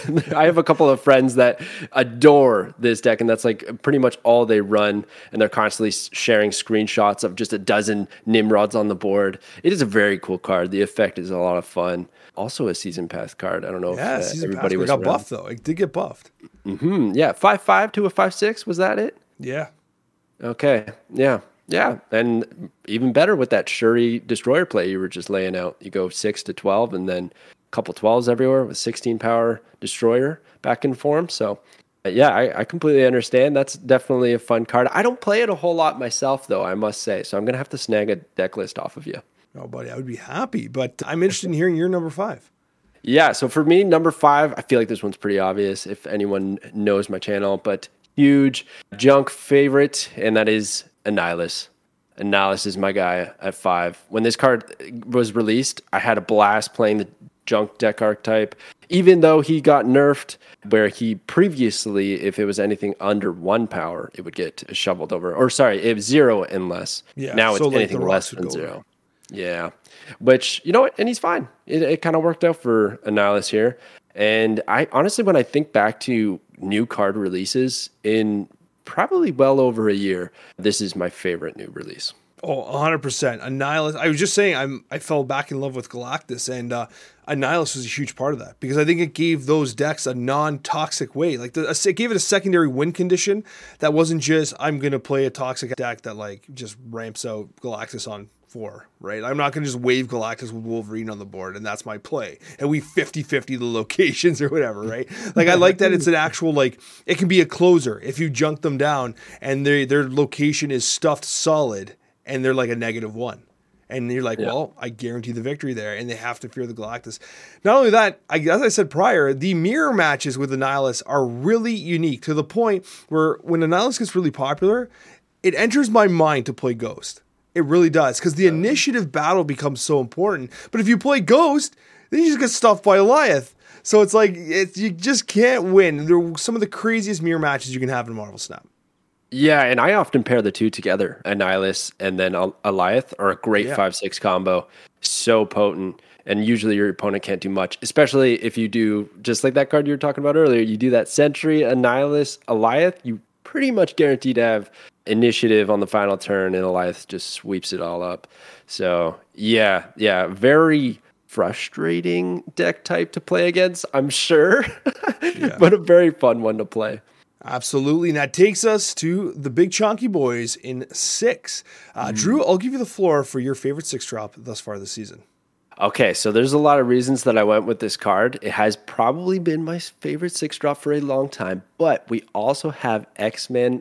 I have a couple of friends that adore this deck, and that's like pretty much all they run, and they're constantly sharing screenshots of just a dozen Nimrods on the board. It is a very cool card. The effect is a lot of fun. Also a Season Pass card. I don't know if everybody was got buffed, though. It did get buffed. Mm-hmm. Yeah, 5/5 to a 5/6. Was that it? Yeah. Okay. Yeah. Yeah, and even better with that Shuri Destroyer play you were just laying out. You go 6 to 12 and then a couple 12s everywhere with 16 power Destroyer back in form. So, yeah, I completely understand. That's definitely a fun card. I don't play it a whole lot myself, though, I must say. So I'm going to have to snag a deck list off of you. Oh, buddy, I would be happy. But I'm interested in hearing your number 5. Yeah, so for me, number 5, I feel like this one's pretty obvious if anyone knows my channel, but huge junk favorite, and that is Annihilus. Annihilus is my guy at 5. When this card was released, I had a blast playing the junk deck archetype, even though he got nerfed, where he previously, if it was anything under 1 power, it would get shoveled over. Or sorry, it was 0 and less. Yeah, now it's so like anything less than 0. Yeah, which, you know what, and he's fine. It kind of worked out for Annihilus here. And I honestly, when I think back to new card releases in probably well over a year, this is my favorite new release. Oh, 100%. Annihilus. I was just saying, I fell back in love with Galactus, and Annihilus was a huge part of that because I think it gave those decks a non-toxic way. Like, it gave it a secondary win condition that wasn't just, I'm going to play a toxic deck that, like, just ramps out Galactus on 4, right? I'm not going to just wave Galactus with Wolverine on the board, and that's my play. And we 50-50 the locations or whatever, right? Like, I like that it's an actual, like, it can be a closer if you junk them down and their location is stuffed solid, and they're like a -1. And you're like, well, I guarantee the victory there. And they have to fear the Galactus. Not only that, as I said prior, the mirror matches with Annihilus are really unique to the point where when Annihilus gets really popular, it enters my mind to play Ghost. It really does. Because the initiative battle becomes so important. But if you play Ghost, then you just get stuffed by Alioth. So it's like, you just can't win. They're some of the craziest mirror matches you can have in Marvel Snap. Yeah, and I often pair the two together. Annihilus and then Alioth are a great 5/6 combo. So potent. And usually your opponent can't do much, especially if you do, just like that card you were talking about earlier, you do that Sentry, Annihilus, Alioth, you pretty much guaranteed to have initiative on the final turn, and Alioth just sweeps it all up. So, yeah, very frustrating deck type to play against, I'm sure, but a very fun one to play. Absolutely. And that takes us to the big chunky boys in 6. Drew, I'll give you the floor for your favorite 6-drop thus far this season. Okay, so there's a lot of reasons that I went with this card. It has probably been my favorite 6-drop for a long time, but we also have X-Men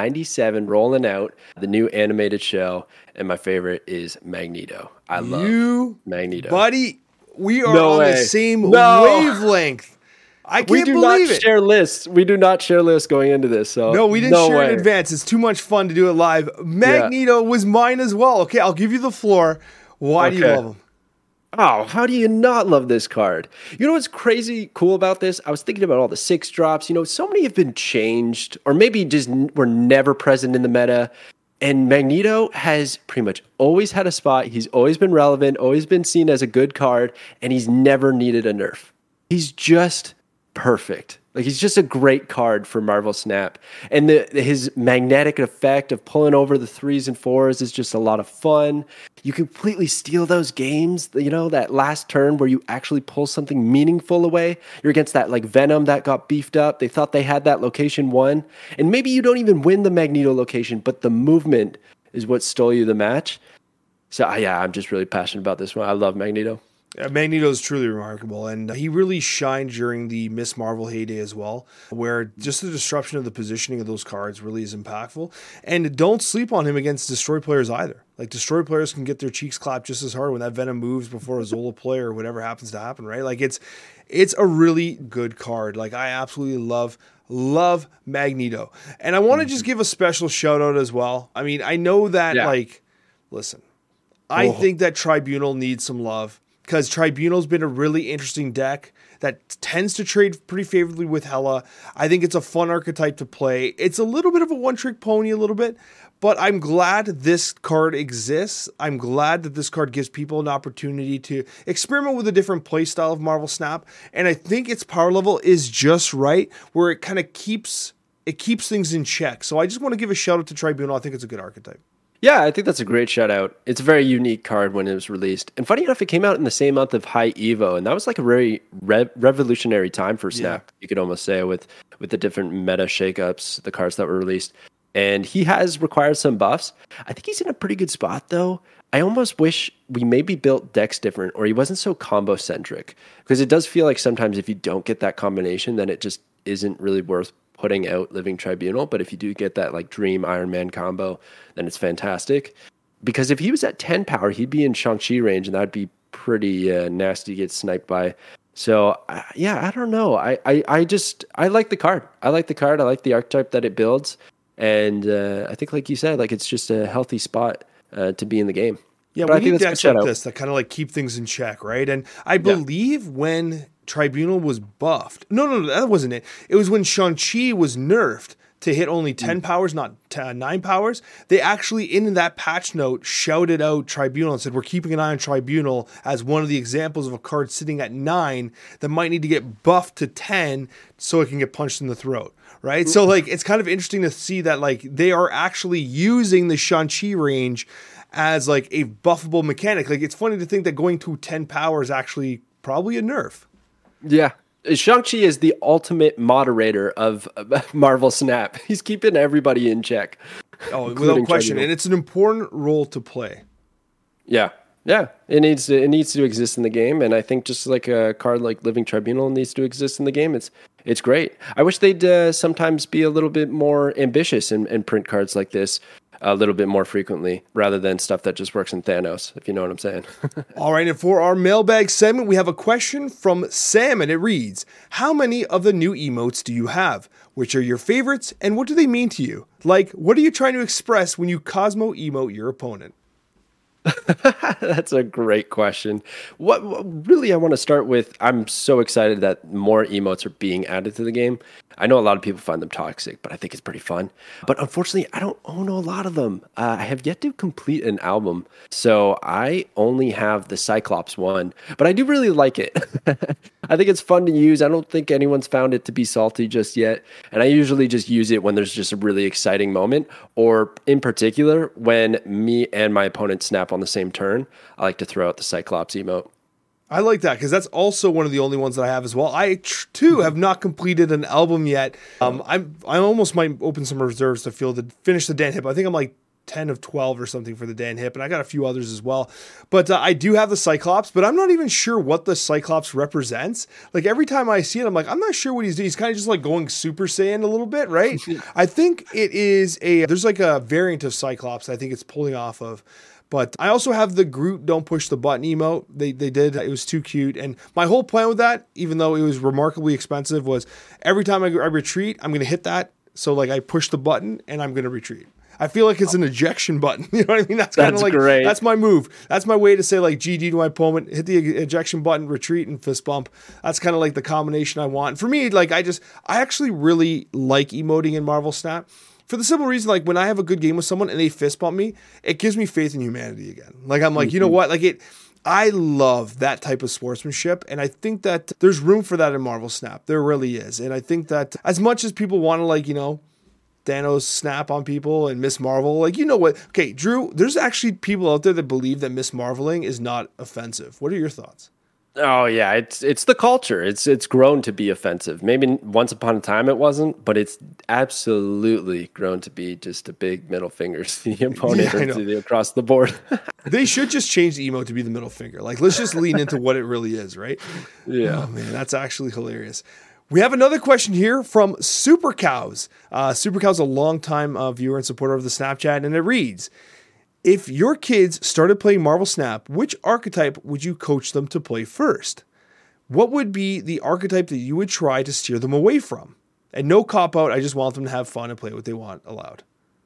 97 rolling out, the new animated show, and my favorite is Magneto. I love Magneto. Buddy, we are on the same wavelength. I can't believe it. Share lists. We do not share lists going into this. So no, we didn't share in advance. It's too much fun to do it live. Magneto was mine as well. Okay, I'll give you the floor. Why do you love him? Oh, how do you not love this card? You know what's crazy cool about this? I was thinking about all the 6-drops. You know, so many have been changed, or maybe just were never present in the meta. And Magneto has pretty much always had a spot. He's always been relevant, always been seen as a good card, and he's never needed a nerf. He's just perfect. Like, he's just a great card for Marvel Snap. And his magnetic effect of pulling over the 3s and 4s is just a lot of fun. You completely steal those games, you know, that last turn where you actually pull something meaningful away. You're against that, like, Venom that got beefed up. They thought they had that location won. And maybe you don't even win the Magneto location, but the movement is what stole you the match. So, yeah, I'm just really passionate about this one. I love Magneto. Magneto is truly remarkable, and he really shined during the Miss Marvel heyday as well, where just the disruption of the positioning of those cards really is impactful. And don't sleep on him against Destroy players either. Like, Destroy players can get their cheeks clapped just as hard when that Venom moves before a Zola play or whatever happens to happen, right? Like, it's a really good card. Like, I absolutely love Magneto. And I want to just give a special shout out as well. I mean, I know that, listen, I think that Tribunal needs some love. Because Tribunal's been a really interesting deck that tends to trade pretty favorably with Hela. I think it's a fun archetype to play. It's a little bit of a one-trick pony a little bit, but I'm glad this card exists. I'm glad that this card gives people an opportunity to experiment with a different play style of Marvel Snap. And I think its power level is just right, where it kind of keeps things in check. So I just want to give a shout out to Tribunal. I think it's a good archetype. Yeah, I think that's a great shout out. It's a very unique card when it was released. And funny enough, it came out in the same month of High Evo, and that was like a very revolutionary time for Snap, you could almost say, with the different meta shakeups, the cards that were released. And he has required some buffs. I think he's in a pretty good spot, though. I almost wish we maybe built decks different, or he wasn't so combo-centric. Because it does feel like sometimes if you don't get that combination, then it just isn't really worth putting out Living Tribunal. But if you do get that like Dream Iron Man combo, then it's fantastic. Because if he was at 10 power, he'd be in Shang-Chi range, and that'd be pretty nasty to get sniped by. So I don't know. I like the card. I like the archetype that it builds. And I think, like you said, like it's just a healthy spot to be in the game. Yeah, we need decks like this that kind of like keep things in check, right? And I believe when Tribunal was buffed. No, that wasn't it. It was when Shang-Chi was nerfed to hit only 10 powers, not 9 powers, they actually, in that patch note, shouted out Tribunal and said, we're keeping an eye on Tribunal as one of the examples of a card sitting at 9 that might need to get buffed to 10 so it can get punched in the throat. Right. So like, it's kind of interesting to see that like they are actually using the Shang-Chi range as like a buffable mechanic. Like, it's funny to think that going to 10 power is actually probably a nerf. Yeah. Shang-Chi is the ultimate moderator of Marvel Snap. He's keeping everybody in check. Oh, without question. And it's an important role to play. Yeah. Yeah. It needs to exist in the game. And I think just like a card like Living Tribunal needs to exist in the game. It's great. I wish they'd sometimes be a little bit more ambitious and print cards like this a little bit more frequently rather than stuff that just works in Thanos, if you know what I'm saying. All right, and for our mailbag segment, we have a question from Sam, and it reads, how many of the new emotes do you have? Which are your favorites, and what do they mean to you? Like, what are you trying to express when you Cosmo emote your opponent? That's a great question. What really I want to start with, I'm so excited that more emotes are being added to the game. I know a lot of people find them toxic, but I think it's pretty fun. But unfortunately, I don't own a lot of them. I have yet to complete an album, so I only have the Cyclops one, but I do really like it. I think it's fun to use. I don't think anyone's found it to be salty just yet, and I usually just use it when there's just a really exciting moment, or in particular, when me and my opponent snap on the same turn. I like to throw out the Cyclops emote. I like that because that's also one of the only ones that I have as well. I too have not completed an album yet. I almost might open some reserves to finish the Dan Hip. I think I'm like 10 of 12 or something for the Dan Hip, and I got a few others as well. But I do have the Cyclops, but I'm not even sure what the Cyclops represents. Like, every time I see it, I'm like, I'm not sure what he's doing. He's kind of just like going Super Saiyan a little bit, right? I think it is there's like a variant of Cyclops I think it's pulling off of. But I also have the Groot don't push the button emote. They did. It was too cute. And my whole plan with that, even though it was remarkably expensive, was every time I retreat, I'm going to hit that. So like I push the button and I'm going to retreat. I feel like it's an ejection button. You know what I mean? That's kind of like, great. That's my move. That's my way to say like GG to my opponent, hit the ejection button, retreat, and fist bump. That's kind of like the combination I want. For me, like I actually really like emoting in Marvel Snap. For the simple reason, like when I have a good game with someone and they fist bump me, it gives me faith in humanity again. Like I'm like, you know what? Like I love that type of sportsmanship. And I think that there's room for that in Marvel Snap. There really is. And I think that as much as people want to like, Thanos snap on people and Miss Marvel, like, you know what? Okay, Drew, there's actually people out there that believe that Miss Marveling is not offensive. What are your thoughts? Oh yeah, it's the culture. It's grown to be offensive. Maybe once upon a time it wasn't, but it's absolutely grown to be just a big middle finger to the opponent across the board. They should just change the emote to be the middle finger. Like, let's just lean into what it really is, right? Yeah. Oh man, that's actually hilarious. We have another question here from Super Cows. Super Cows, a longtime viewer and supporter of the Snapchat, and it reads, if your kids started playing Marvel Snap, which archetype would you coach them to play first? What would be the archetype that you would try to steer them away from? And no cop-out, I just want them to have fun and play what they want aloud.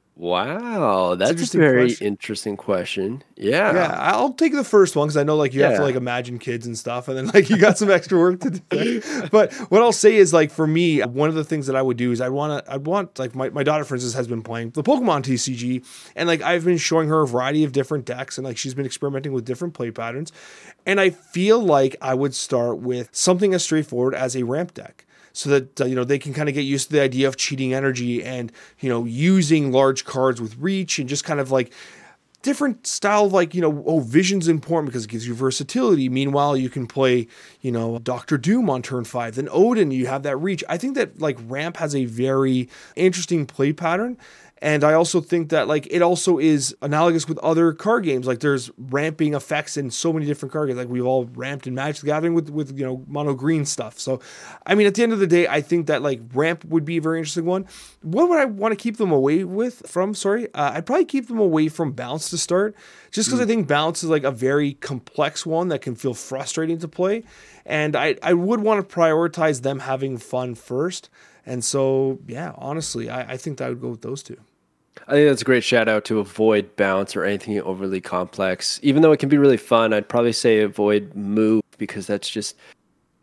Wow, that's a very interesting question. Yeah, I'll take the first one because I know like you have to like imagine kids and stuff, and then like you got some extra work to do. But what I'll say is like for me, one of the things that I would do is I'd want like my daughter, for instance, has been playing the Pokemon TCG, and like I've been showing her a variety of different decks, and like she's been experimenting with different play patterns, and I feel like I would start with something as straightforward as a ramp deck. So that, they can kind of get used to the idea of cheating energy and, using large cards with reach and just kind of like different style of like, vision's important because it gives you versatility. Meanwhile, you can play, Doctor Doom on turn 5. Then Odin, you have that reach. I think that like ramp has a very interesting play pattern. And I also think that like it also is analogous with other card games. Like there's ramping effects in so many different card games. Like we've all ramped in Magic the Gathering with mono green stuff. So I mean, at the end of the day, I think that like ramp would be a very interesting one. What would I want to keep them away from? I'd probably keep them away from bounce to start, just because I think bounce is like a very complex one that can feel frustrating to play. And I would want to prioritize them having fun first. And so, yeah, honestly, I think that I would go with those two. I think that's a great shout out to avoid bounce or anything overly complex. Even though it can be really fun, I'd probably say avoid move because that's just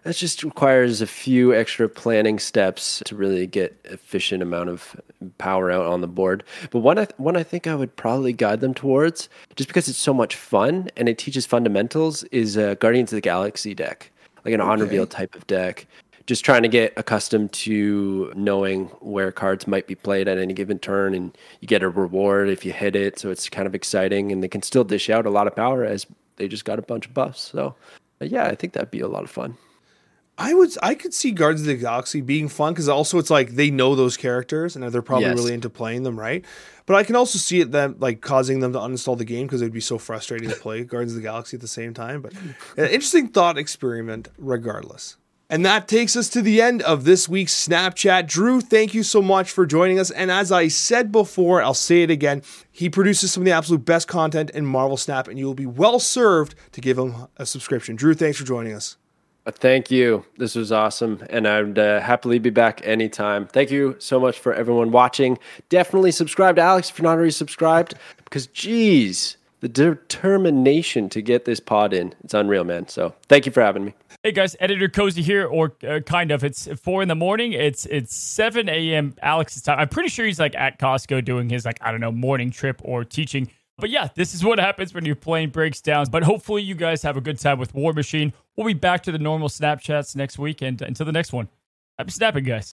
That just requires a few extra planning steps to really get efficient amount of power out on the board. But one I think I would probably guide them towards, just because it's so much fun and it teaches fundamentals, is a Guardians of the Galaxy deck, like an on reveal type of deck. Just trying to get accustomed to knowing where cards might be played at any given turn, and you get a reward if you hit it. So it's kind of exciting, and they can still dish out a lot of power as they just got a bunch of buffs. So yeah, I think that'd be a lot of fun. I could see Guardians of the Galaxy being fun, because also it's like they know those characters and they're probably really into playing them, right? But I can also see it them like causing them to uninstall the game, because it'd be so frustrating to play Guardians of the Galaxy at the same time. But an interesting thought experiment regardless. And that takes us to the end of this week's Snapchat. Drew, thank you so much for joining us. And as I said before, I'll say it again, he produces some of the absolute best content in Marvel Snap, and you will be well served to give him a subscription. Drew, thanks for joining us. Thank you. This was awesome, and I'd happily be back anytime. Thank you so much for everyone watching. Definitely subscribe to Alex if you're not already subscribed, because, geez, the determination to get this pod in, it's unreal, man. So thank you for having me. Hey guys, Editor Cozy here, or kind of. It's 4 a.m. It's 7 a.m. Alex's time. I'm pretty sure he's like at Costco doing his morning trip or teaching. But yeah, this is what happens when your plane breaks down. But hopefully you guys have a good time with War Machine. We'll be back to the normal Snapchats next week, and until the next one, happy snapping, guys.